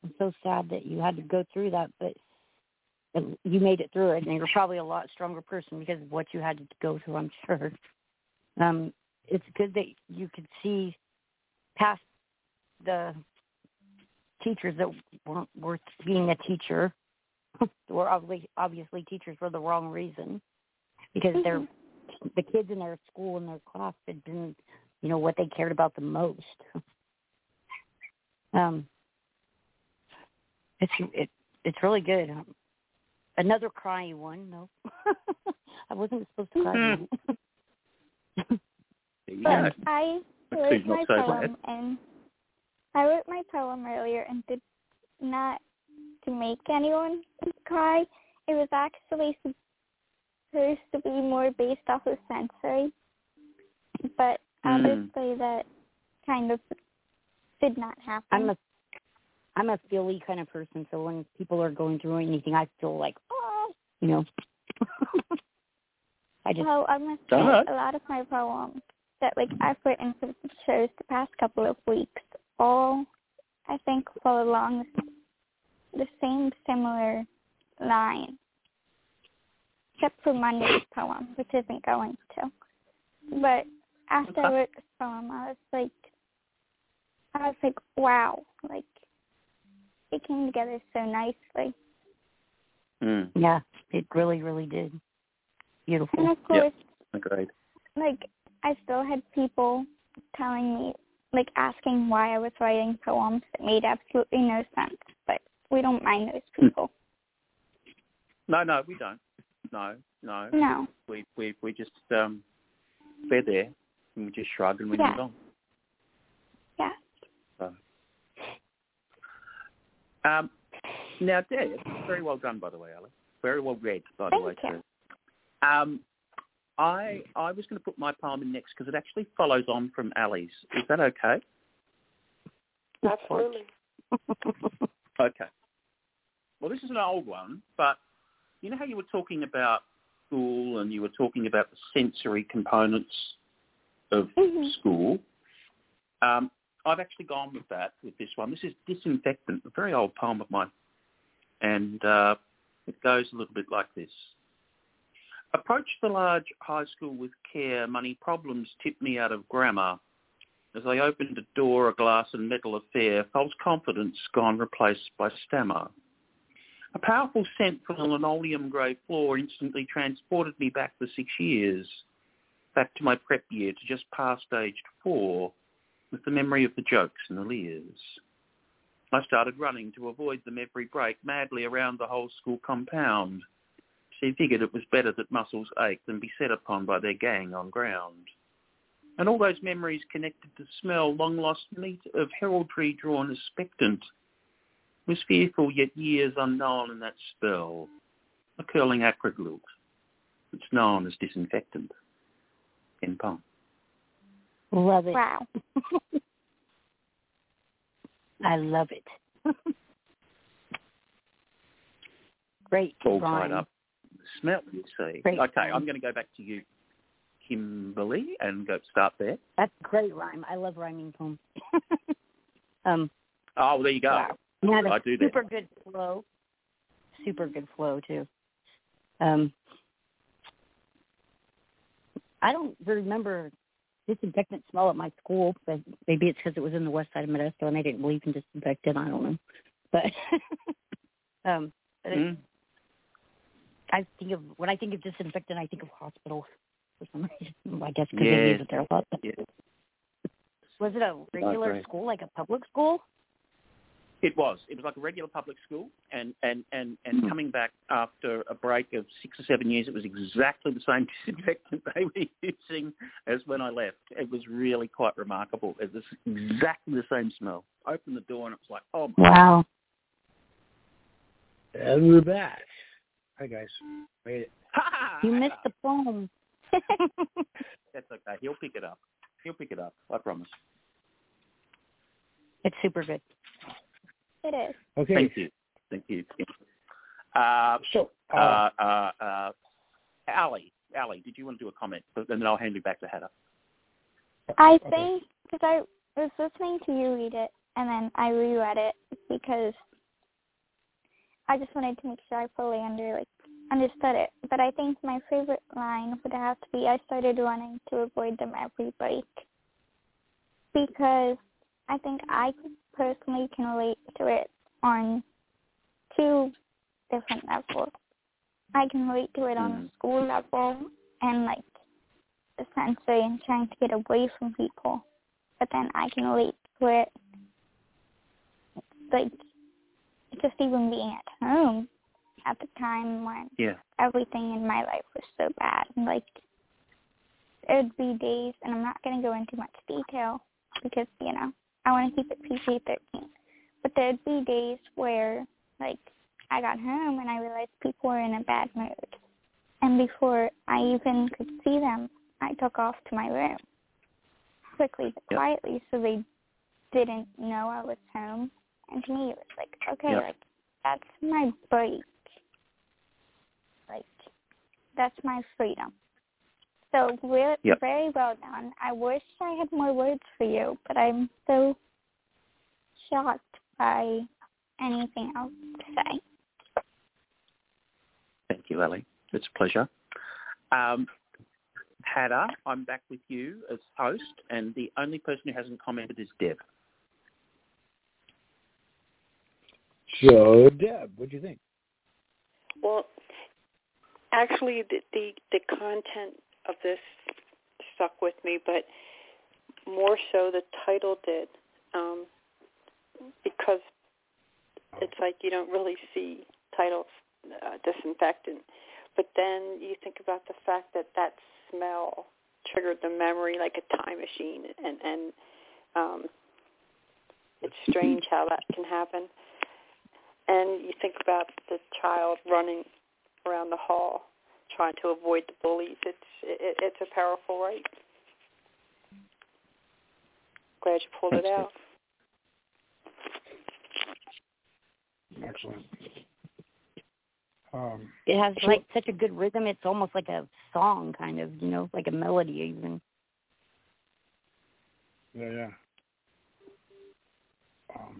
I'm so sad that you had to go through that, but you made it through it, and you're probably a lot stronger person because of what you had to go through, I'm sure. Um, it's good that you could see past the teachers that weren't worth being a teacher. Were obviously, obviously teachers for the wrong reason because mm-hmm. they're the kids in their school and their class had been, you know, what they cared about the most. Um, it's it it's really good. Um, another crying one, no, I wasn't supposed to cry. But I wrote my so poem, bad. and I wrote my poem earlier and did not to make anyone cry. It was actually supposed to be more based off of sensory, but Mm. obviously that kind of did not happen. I'm a I'm a feely kind of person, so when people are going through anything, I feel like, oh, you know. I just well, I must say Uh-huh. a lot of my poems that like I've written for the shows the past couple of weeks, all I think follow along the same similar line, except for Monday's poem, which isn't going to. But after I wrote this poem, I was like, I was like, wow, like it came together so nicely. Mm. yeah, it really, really did. Beautiful. And of course, Agreed. like I still had people telling me, like asking why I was writing poems that made absolutely no sense, but we don't mind those people. No, no, we don't. No, no. No. We we we just um, we're there and we just shrug and we Yeah. move on. Yeah. So. Um, now, Deb, very well done, by the way, Ali. Very well read, by the Thank way, you. too. Um, I I was going to put my poem in next because it actually follows on from Ali's. Is that okay? Absolutely. Okay. Well, this is an old one, but you know how you were talking about school and you were talking about the sensory components of Mm-hmm. school? Um, I've actually gone with that with this one. This is Disinfectant, a very old poem of mine. And uh, it goes a little bit like this. Approach the large high school with care. Money problems tip me out of grammar. As I opened a door, a glass and metal affair, false confidence gone replaced by stammer. A powerful scent from the linoleum grey floor instantly transported me back for six years, back to my prep year, to just past aged four, with the memory of the jokes and the leers. I started running to avoid them every break, madly around the whole school compound. She figured it was better that muscles ached than be set upon by their gang on ground. And all those memories connected to smell, long-lost meat of heraldry drawn as spectant, was fearful yet years unknown in that spell, a curling acrid-lilt. It's known as disinfectant. In poem. Love it. Wow. I love it. Great. All Ryan. tied up. Smell, you see. Great. Okay, I'm going to go back to you, Kimberly, and go start there. That's a great rhyme. I love rhyming poems. um, Oh, well, there you go. wow. You had a I do that. super good flow. Super good flow, too. Um, I don't remember disinfectant smell at my school, but maybe it's because it was in the west side of Modesto and they didn't believe in disinfectant. I don't know. But um, but it, Mm. I think of when I think of disinfectant, I think of hospitals for some reason. I guess because Yeah. they use it there a lot. Yeah. Was it a regular agree. school, like a public school? It was. It was like a regular public school, and, and, and, and Hmm. coming back after a break of six or seven years, it was exactly the same disinfectant they were using as when I left. It was really quite remarkable. It was exactly the same smell. Opened the door, and it was like, oh, my Wow. And we're back. Hi, guys. Made it. God. You missed the poem. That's okay. He'll pick it up. He'll pick it up. I promise. It's super good. It is. Okay. Thank you. Thank you. Uh, So, uh, uh, uh, uh, Ali, Ali, did you want to do a comment? And then I'll hand it back to Hannah. I Okay. think, because I was listening to you read it, and then I reread it because I just wanted to make sure I fully under like understood it. But I think my favorite line would have to be, I started running to avoid them every break. Because I think I personally can relate to it on two different levels. I can relate to it on a school level and like the sensory and trying to get away from people. But then I can relate to it like just even being at home at the time when yeah. everything in my life was so bad. And like there'd be days, and I'm not going to go into much detail because, you know, I want to keep it P G thirteen. But there'd be days where, like, I got home and I realized people were in a bad mood. And before I even could see them, I took off to my room quickly but yep. quietly so they didn't know I was home. And to me, it was like, okay, yep. like, that's my break. Like, that's my freedom. So re- yep. very well done. I wish I had more words for you, but I'm so shocked by anything else to say. Thank you, Ellie. It's a pleasure. Um, Hada, I'm back with you as host, and the only person who hasn't commented is Deb. So, Deb, what do you think? Well, actually, the, the the content of this stuck with me, but more so the title did, um, because it's like you don't really see titles, uh, disinfectant, but then you think about the fact that that smell triggered the memory like a time machine, and, and um, it's strange how that can happen. And you think about the child running around the hall trying to avoid the bullies. It's it, it's a powerful right. Glad you pulled That's it out. Good. Excellent. Um, it has so, like such a good rhythm. It's almost like a song, kind of, you know, like a melody even. Yeah, yeah. Um,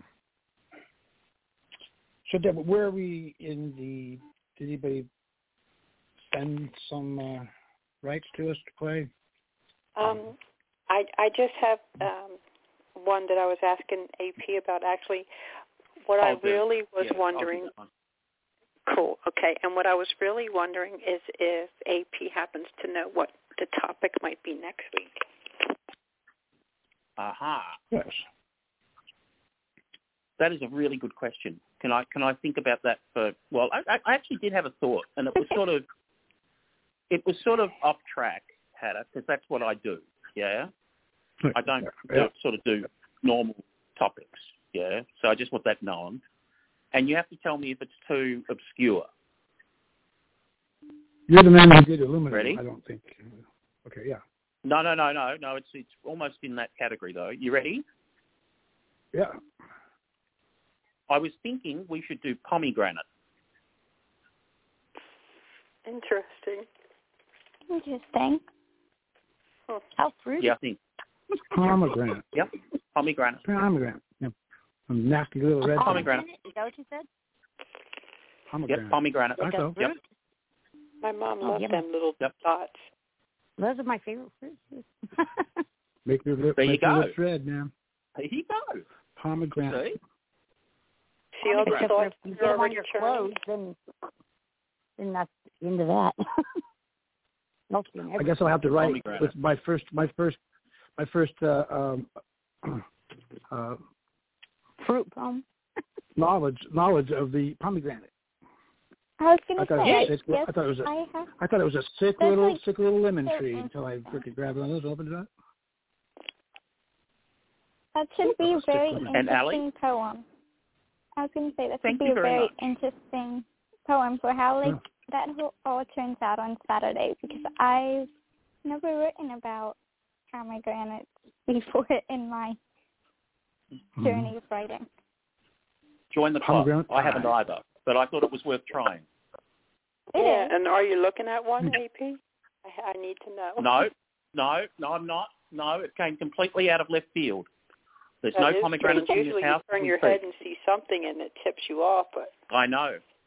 so, Deb, where are we in the? Did anybody send some uh, rights to us to play? Um, I I just have um, one that I was asking A P about. Actually, what I'll I do. really was yeah, wondering. Cool. Okay. And what I was really wondering is if A P happens to know what the topic might be next week. Aha. Yes. That is a really good question. Can I can I think about that for? Well, I, I actually did have a thought, and it was sort of it was sort of off track, Hada, because that's what I do. Yeah, I don't yeah. do, sort of do normal topics. Yeah, so I just want that known, and you have to tell me if it's too obscure. You're the man who did Aluminum. Ready? I don't think. Okay. Yeah. No, no, no, no, no. It's it's almost in that category though. You ready? Yeah. I was thinking we should do pomegranate. Interesting. Interesting. Huh. How fruity. Yeah, I think. Pomegranate. Yep, pomegranate. Pomegranate. Yep. A nasty little red. Pomegranate. Is that what you said? Pomegranate. Yep, pomegranate. I thought. Yep. My mom Oh, loved yum. them little Yep. dots. Those are my favorite fruits. Make your lip, There you make your go. lips red, man. There you go. Pomegranate. See? See all the Except for thoughts if you that get are them on already your churning? clothes, then, then that's the end of that. I guess I'll have to write Pomegranate. with my first, my first, my first uh, um, uh, fruit pom. knowledge knowledge of the pomegranate. I was going I to thought, say, it was a sick, yes, I thought it was a, I have. I thought it was a sick There's little, like sick little lemon tree certain- until I freaking grabbed one of those, opened it up. That should be a very And Allie? interesting poem. I was going to say that Thank should be you a very very much. interesting poem for how like Yeah. that whole, all turns out on Saturday, because I've never written about pomegranates before in my journey of writing. Join the club. Pomegranate I haven't pie. either, but I thought it was worth trying. It Yeah, is. and are you looking at one, A P? I, I need to know. No, no, no, I'm not. No, it came completely out of left field. There's That no is pomegranates strange. in this Usually house. you turn we your see. head and see something and it tips you off, but I know.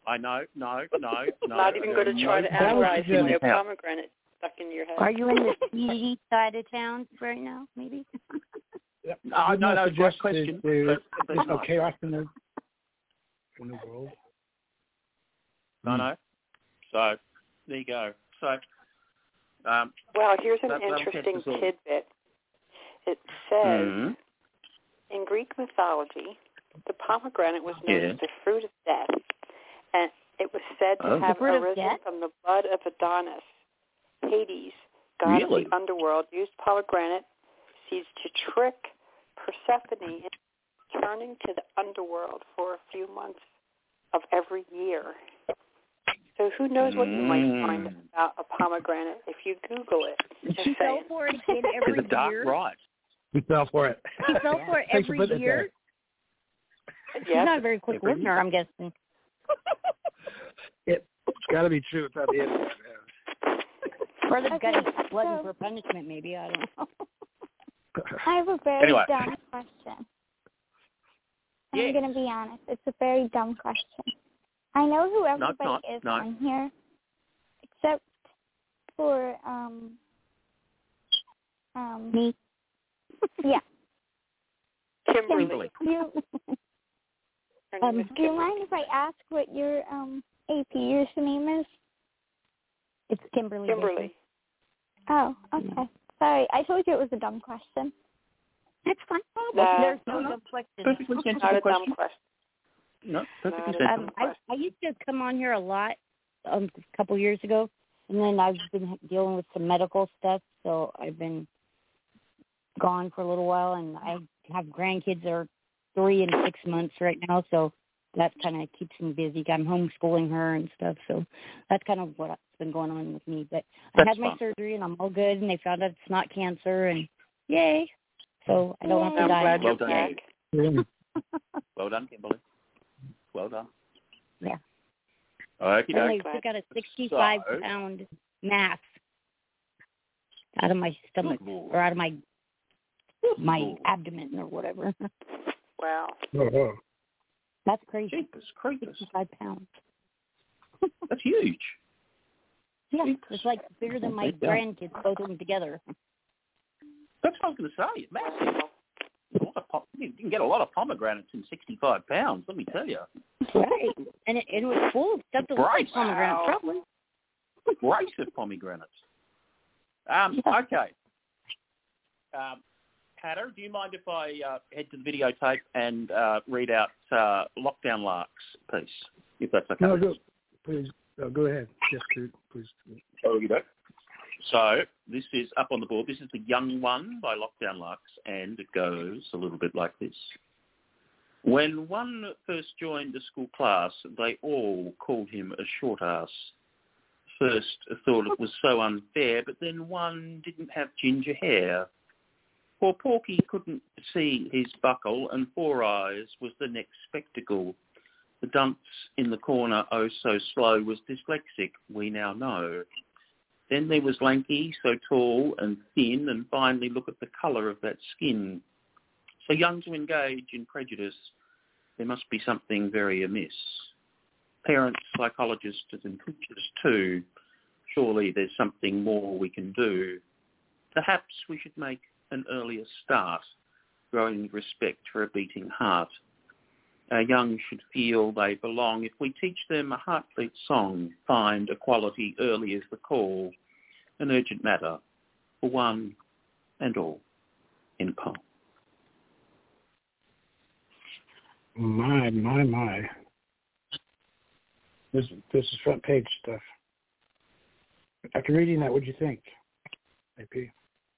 I know, no, no, no. Not even going to try no, to analyze no, why a no. pomegranate stuck in your head. Are you in the seedy side of town right now, maybe? Yep. No, no, no, great Suggest question. There, but- but there's no no. chaos in the, in the world. No, no. So, there you go. So, um, Well, here's an that- that'll interesting test us all. tidbit. It says, Mhm. in Greek mythology, the pomegranate was known Yeah. as the fruit of death, and it was said to Oh. have The fruit of arisen death? from the blood of Adonis. Hades, god Really? of the underworld, used pomegranate seeds to trick Persephone into returning to the underworld for a few months of every year. So who knows what you might find Mm. about a pomegranate if you Google it. Just She fell saying. for it again There's every a dark year. right. We fell for it. She fell for it Thanks for every putting it year. She's Yes. not a very quick Every learner, I'm guessing. It, it's got to be true. It's not the internet. Or they've got Okay, a glutton so- for punishment, maybe. I don't know. I have a very Anyway. dumb question. Yes. I'm going to be honest. It's a very dumb question. I know who No, everybody it's not. is No. on here, except for um um Me? yeah. Kimberly. Kimberly. Do you, Her name Um, is do you Kimberly. mind if I ask what your um A P username is? It's Kimberly. Kimberly. Baker. Oh, okay. Sorry, I told you it was a dumb question. That's fine. No, There's no no, no. dumb question. Perfectly Not sensible a question. dumb question. No, perfectly Not a sensible. Um, I, I used to come on here a lot um, a couple years ago, and then I've been dealing with some medical stuff, so I've been gone for a little while, and I have grandkids that are three and six months right now, so that kind of keeps me busy. I'm homeschooling her and stuff, so that's kind of what's been going on with me. But I That's had my fun. surgery, and I'm all good, and they found out it's not cancer, and yay! So I don't have to I'm die. glad Well you're done. back. Yeah. Well done, Kimberly. Well done. Yeah. Okie And they doke. took out a sixty-five So- pound mass out of my stomach Good Lord. or out of my my Lord. abdomen or whatever. Wow. Oh, oh. That's crazy. Jeepers creepers. sixty-five pounds. That's huge. Yeah, it's like bigger than my Yeah. grandkids, both of them together. That's what I was going to say. It's massive. Wow. A lot of pom- you can get a lot of pomegranates in sixty-five pounds, let me tell you. Right. And it, it was full of stuff that looked like Right. pomegranate, Wow. probably. Brace of pomegranates. Um, Yeah. okay. Um, Hatter, do you mind if I uh, head to the videotape and uh, read out uh, Lockdown Larks piece, if that's okay? No, go. Please, uh, go ahead. Yes, Kurt, please. So this is up on the board. This is the young one by Lockdown Larks, and it goes a little bit like this. When one first joined the school class, they all called him a short ass. First thought it was so unfair, but then one didn't have ginger hair. Poor Porky couldn't see his buckle, and Four Eyes was the next spectacle. The dunce in the corner, oh so slow, was dyslexic, we now know. Then there was Lanky, so tall and thin, and finally look at the colour of that skin. So young to engage in prejudice, there must be something very amiss. Parents, psychologists and teachers too, surely there's something more we can do. Perhaps we should make an earlier start, growing respect for a beating heart. Our young should feel they belong. If we teach them a heartbeat song, find equality early as the call, an urgent matter for one and all in poem. My, my, my. This, this is front page stuff. After reading that, what'd you think, A P?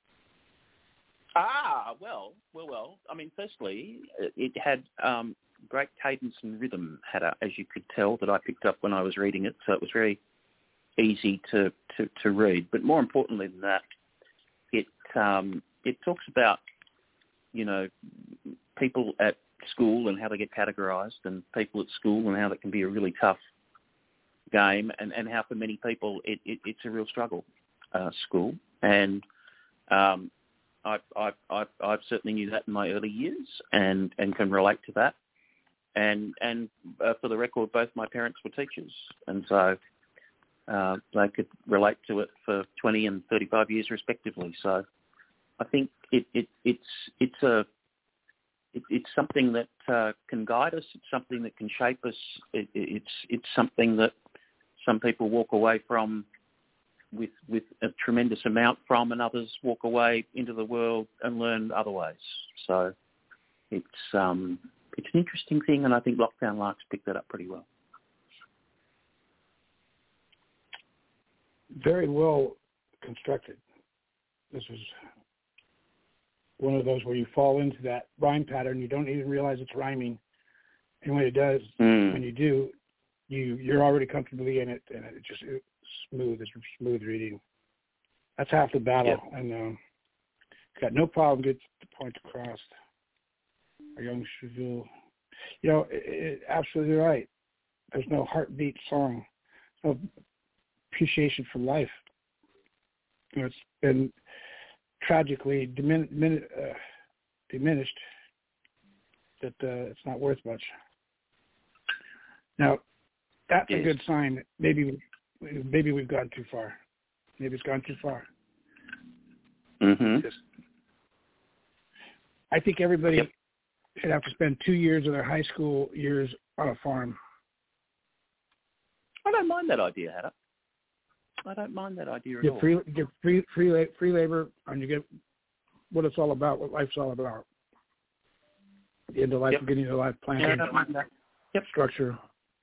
Ah, well, well, well. I mean, firstly, it had um, great cadence and rhythm, had a, as you could tell, that I picked up when I was reading it, so it was very easy to, to, to read. But more importantly than that, it um, it talks about, you know, people at school and how they get categorised, and people at school and how that can be a really tough game, and, and how for many people it, it, it's a real struggle, uh, school. And um, I, I, I, I certainly knew that in my early years and, and can relate to that. and and uh, for the record, both my parents were teachers, and so uh, they could relate to it for twenty and thirty-five years respectively. So I think it, it it's it's a it, it's something that uh, can guide us. It's something that can shape us. It, it's it's something that some people walk away from with with a tremendous amount from, and others walk away into the world and learn other ways. So it's um, it's an interesting thing, and I think Lockdown Larks picked that up pretty well. Very well constructed. This is one of those where you fall into that rhyme pattern. You don't even realize it's rhyming, and when it does, mm. when you do, you you're already comfortably in it, and it just it's smooth. It's smooth reading. That's half the battle, yep. and um, got no problem getting the point across. Our young Cheville, you know, it, it, absolutely right. There's no heartbeat song, no appreciation for life. You know, it's been tragically dimin- min- uh, diminished that uh, it's not worth much. Now, that's yes. a good sign. Maybe, maybe we've gone too far. Maybe it's gone too far. Mm-hmm. Just, I think everybody yep. should have to spend two years of their high school years on a farm. I don't mind that idea, Hatter. I don't mind that idea at get all. Free, get free, free, free labor, and you get what it's all about, what life's all about. At the end of life, yep. beginning of life, planting, yeah, I don't mind that. Yep. structure.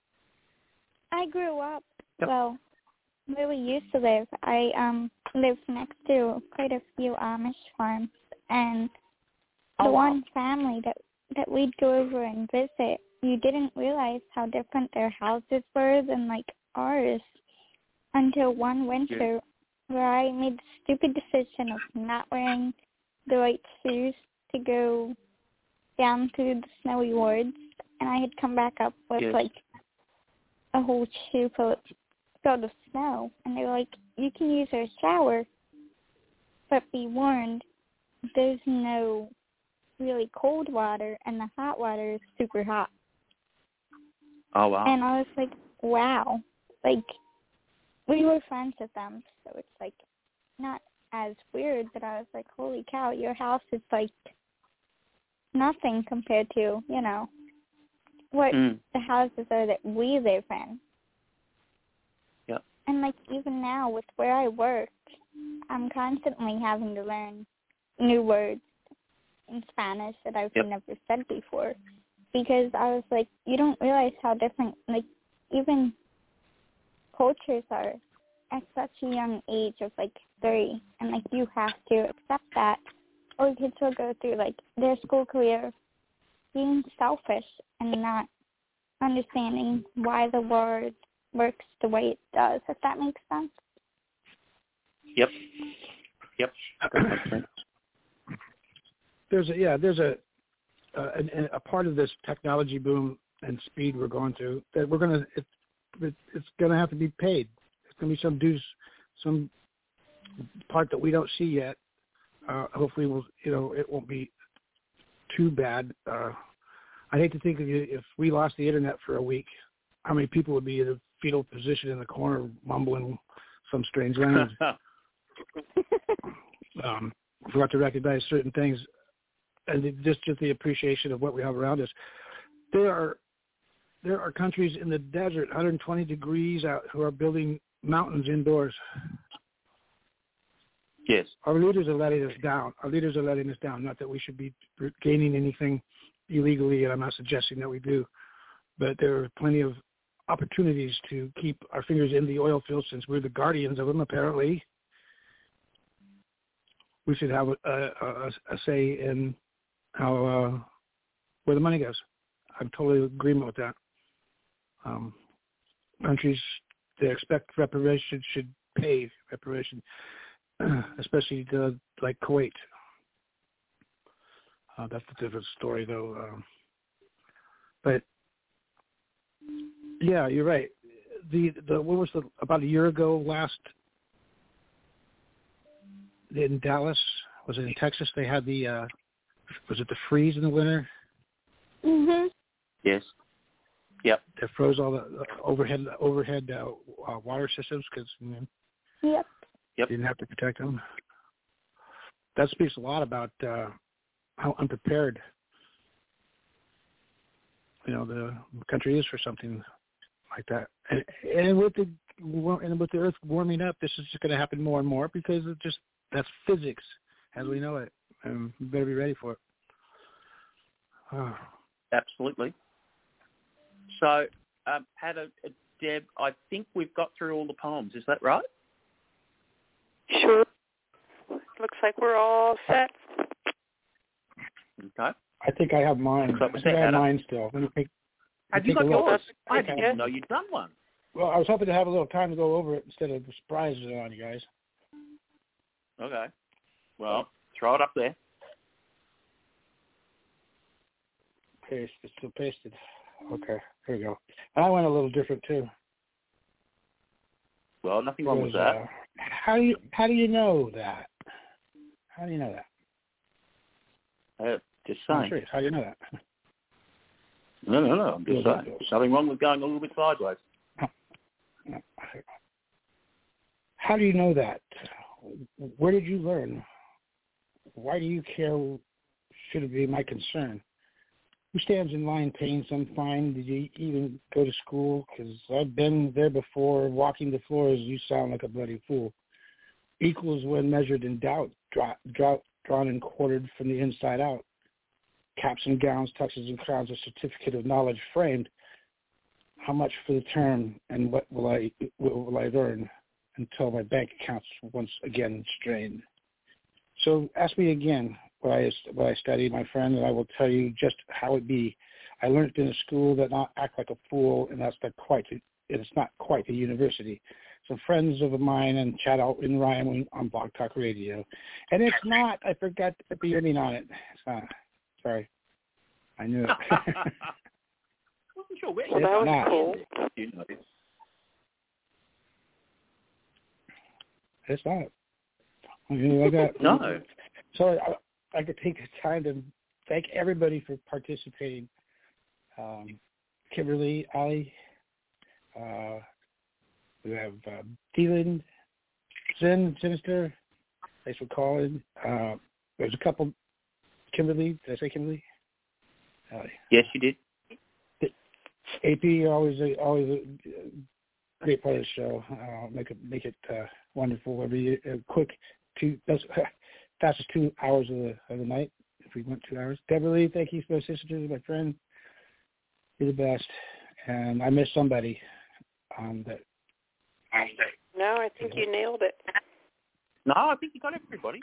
I grew up, yep. well, where we used to live. I um lived next to quite a few Amish farms, and the oh, one wow. family that, that we'd go over and visit, you didn't realize how different their houses were than, like, ours. Until one winter yeah. where I made the stupid decision of not wearing the right shoes to go down through the snowy woods, and I had come back up with, yes. like, a whole shoe full of, filled of snow. And they were like, you can use our shower, but be warned, there's no really cold water, and the hot water is super hot. Oh, wow. And I was like, wow. Like, we were friends with them, so it's, like, not as weird, but I was like, holy cow, your house is, like, nothing compared to, you know, what mm. the houses are that we live in. Yep. And, like, even now with where I work, I'm constantly having to learn new words in Spanish that I've yep. never said before, because I was like, you don't realize how different, like, even cultures are at such a young age of, like, three, and, like, you have to accept that, or kids will go through, like, their school career being selfish and not understanding why the world works the way it does, if that makes sense. Yep. Yep. That makes sense. There's a, yeah, there's a, uh, a, a part of this technology boom and speed we're going through that we're going to, it, it, it's going to have to be paid. It's going to be some dues, some part that we don't see yet. Uh, hopefully, we'll, you know, it won't be too bad. Uh, I hate to think of you if we lost the internet for a week, how many people would be in a fetal position in the corner mumbling some strange language. um, forgot to recognize certain things, and just just the appreciation of what we have around us. There are there are countries in the desert, one hundred twenty degrees out, who are building mountains indoors. Yes. Our leaders are letting us down. Our leaders are letting us down. Not that we should be gaining anything illegally, and I'm not suggesting that we do, but there are plenty of opportunities to keep our fingers in the oil field, since we're the guardians of them, apparently. We should have a, a, a say in how uh, where the money goes. I'm totally in agreement with that. Um, countries that expect reparation should pay reparation, especially the, like Kuwait. Uh, that's a different story, though. Um, but yeah, you're right. The the what was the about a year ago last in Dallas? Was it in Texas? They had the uh, was it the freeze in the winter? Mhm. Yes. Yep. They froze all the overhead overhead uh, uh, water systems because you know, Yep. Yep. didn't have to protect them. That speaks a lot about uh, how unprepared you know the country is for something like that. And, and with the and with the Earth warming up, this is just going to happen more and more because it just that's physics as we know it, and we better be ready for it. Oh. Absolutely. So, um, had a, a Deb, I think we've got through all the poems. Is that right? Sure. Looks like we're all set. Okay. I think I have mine. So I think I have mine still. Let me take, have me you take got yours? I I didn't know you'd done one. Well, I was hoping to have a little time to go over it instead of surprises on you guys. Okay. Well, throw it up there. Paste. It's still pasted. Okay. Here we go. I went a little different too. Well, nothing wrong with was, that. Uh, how do you how do you know that? How do you know that? Uh, just I'm saying. serious. How do you know that? No, no, no. I'm just Yeah, saying. that There's nothing wrong with going a little bit sideways. How do you know that? Where did you learn? Why do you care? Should it be my concern? Who stands in line paying some fine? Did you even go to school? Because I've been there before. Walking the floors, you sound like a bloody fool. Equals when measured in doubt, draw, draw, drawn and quartered from the inside out. Caps and gowns, tuxes and crowns, a certificate of knowledge framed. How much for the term, and what will I what will I earn until my bank accounts once again strained? So ask me again what I what I studied, my friend, and I will tell you just how it be. I learned in a school that not act like a fool, and that's not quite it's not quite a university. Some friends of mine and chat out in rhyme on Blog Talk Radio, and it's not. I forgot to put the ending on it. It's not. Sorry, I knew it. Wasn't sure where well, that was not. cool. You know, it's, it's not. Anything like that? no. So I, I could take the time to thank everybody for participating. Um, Kimberly, Ali, uh, we have uh, Dylan, Zen, Sinister. Thanks for calling. Uh, there's a couple. Kimberly, did I say Kimberly? Uh, Yes, you did. A P, always a, always a great part of the show. Uh, make it make it uh, wonderful every uh, quick two that's fastest two hours of the of the night. If we went two hours, Beverly, thank you for my sister, my friend. You're the best, and I miss somebody. Um, that. No, I think you nailed it. No, I think you got everybody.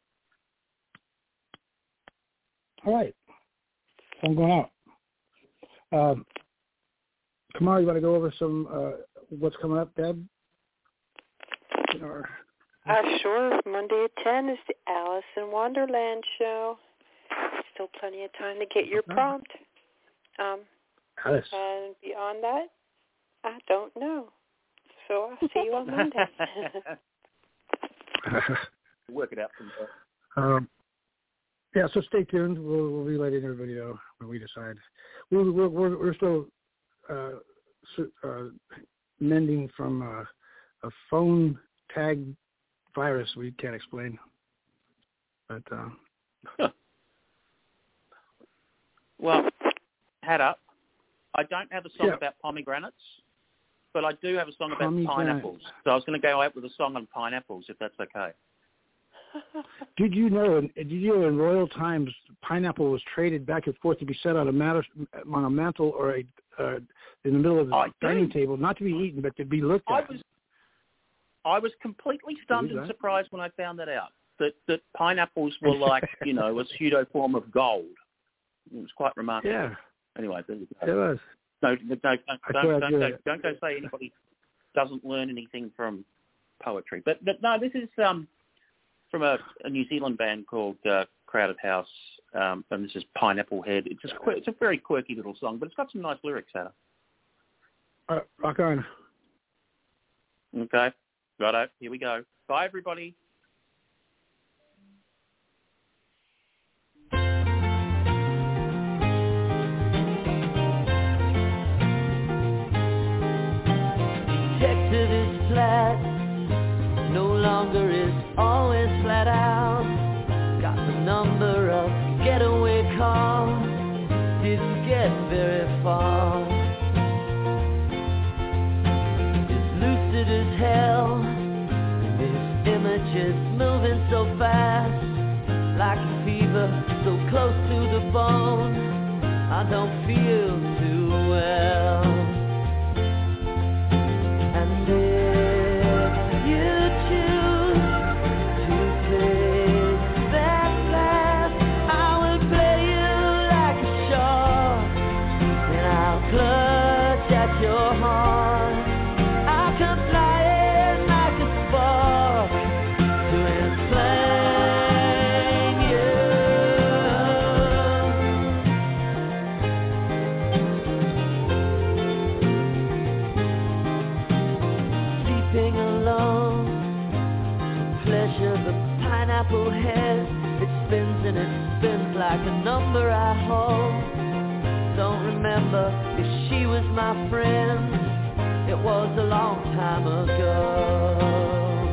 All right, so I'm going out. Um, Kamar, you want to go over some uh, what's coming up, Deb? Or... Uh, sure. Monday at ten is the Alice in Wonderland show. Still plenty of time to get your prompt. Um, Alice. And beyond that, I don't know. So I'll see you on Monday. Work it out from there. Um, yeah, so stay tuned. We'll, we'll be letting everybody know when we decide. We're, we're, we're, we're still uh, uh, mending from uh, a phone tag virus we can't explain. But uh, huh. Well, hat up. I don't have a song yeah. about pomegranates, but I do have a song about pineapples. So I was going to go out with a song on pineapples, if that's okay. Did you know? Did you know in royal times, pineapple was traded back and forth to be set on a mantle, on a mantle or a uh, in the middle of the I dining do. table, not to be eaten, but to be looked I at. was, I was completely stunned and surprised when I found that out. That that pineapples were like, you know, a pseudo form of gold. It was quite remarkable. Yeah. Anyway, there you go. It was. No, no, don't, I don't, don't, do go, it. don't go say anybody doesn't learn anything from poetry. But, but no, this is um, from a, a New Zealand band called uh, Crowded House, um, and this is Pineapple Head. It's just it's a very quirky little song, but it's got some nice lyrics at it. All right, rock on. Okay, righto, here we go. Bye, everybody. get very far. It's lucid as hell, and this image is moving so fast, like a fever so close to the bone. I don't feel too well. And if you choose to take that path, I will play you like a shark, and I'll clutch at your heart. I'll come flying like a spark to inflame you. Sleeping alone, pleasure the pineapple head. It spins and it spins like a number I hold. Don't remember if she was my friend. It was a long time ago.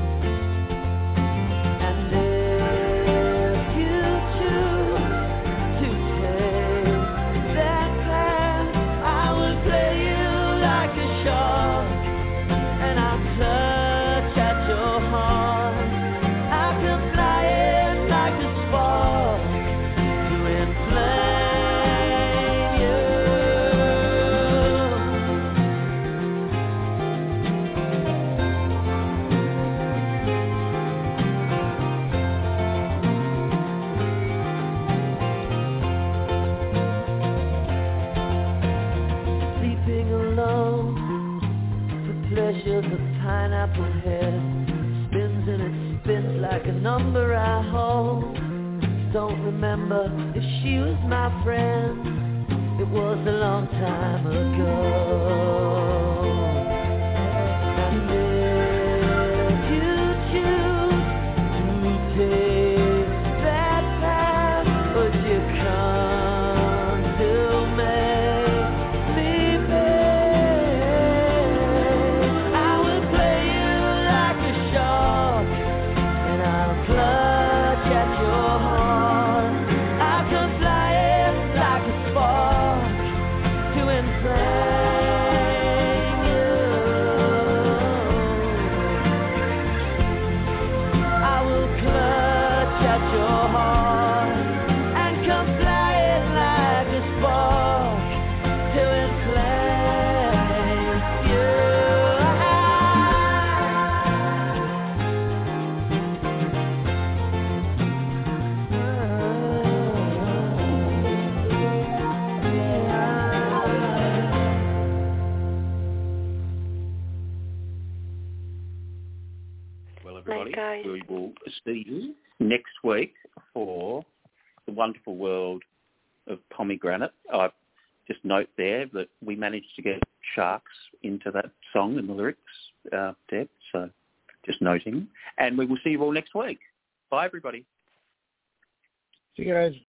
And if you choose to take that path, I will play you like a shark, and I'll touch at your heart. I can fly in like a spark to inflame you. Sleeping alone, for pleasure the pineapple head spins and it spins like a number I hold. Don't remember if she was my friend. It was a long time ago. And if you choose to take that path, would you come to make me pay? I will play you like a shark, and I'll clutch at your heart. I'll come flying like a spark to inflame you. I will clutch at your heart and come flying like a spark to inflame you. Well, everybody, guys. we will see you next week for the wonderful world of Pomegranate. I just note there that we managed to get sharks into that song and the lyrics, uh, Deb, so just noting. And we will see you all next week. Bye, everybody. See you guys.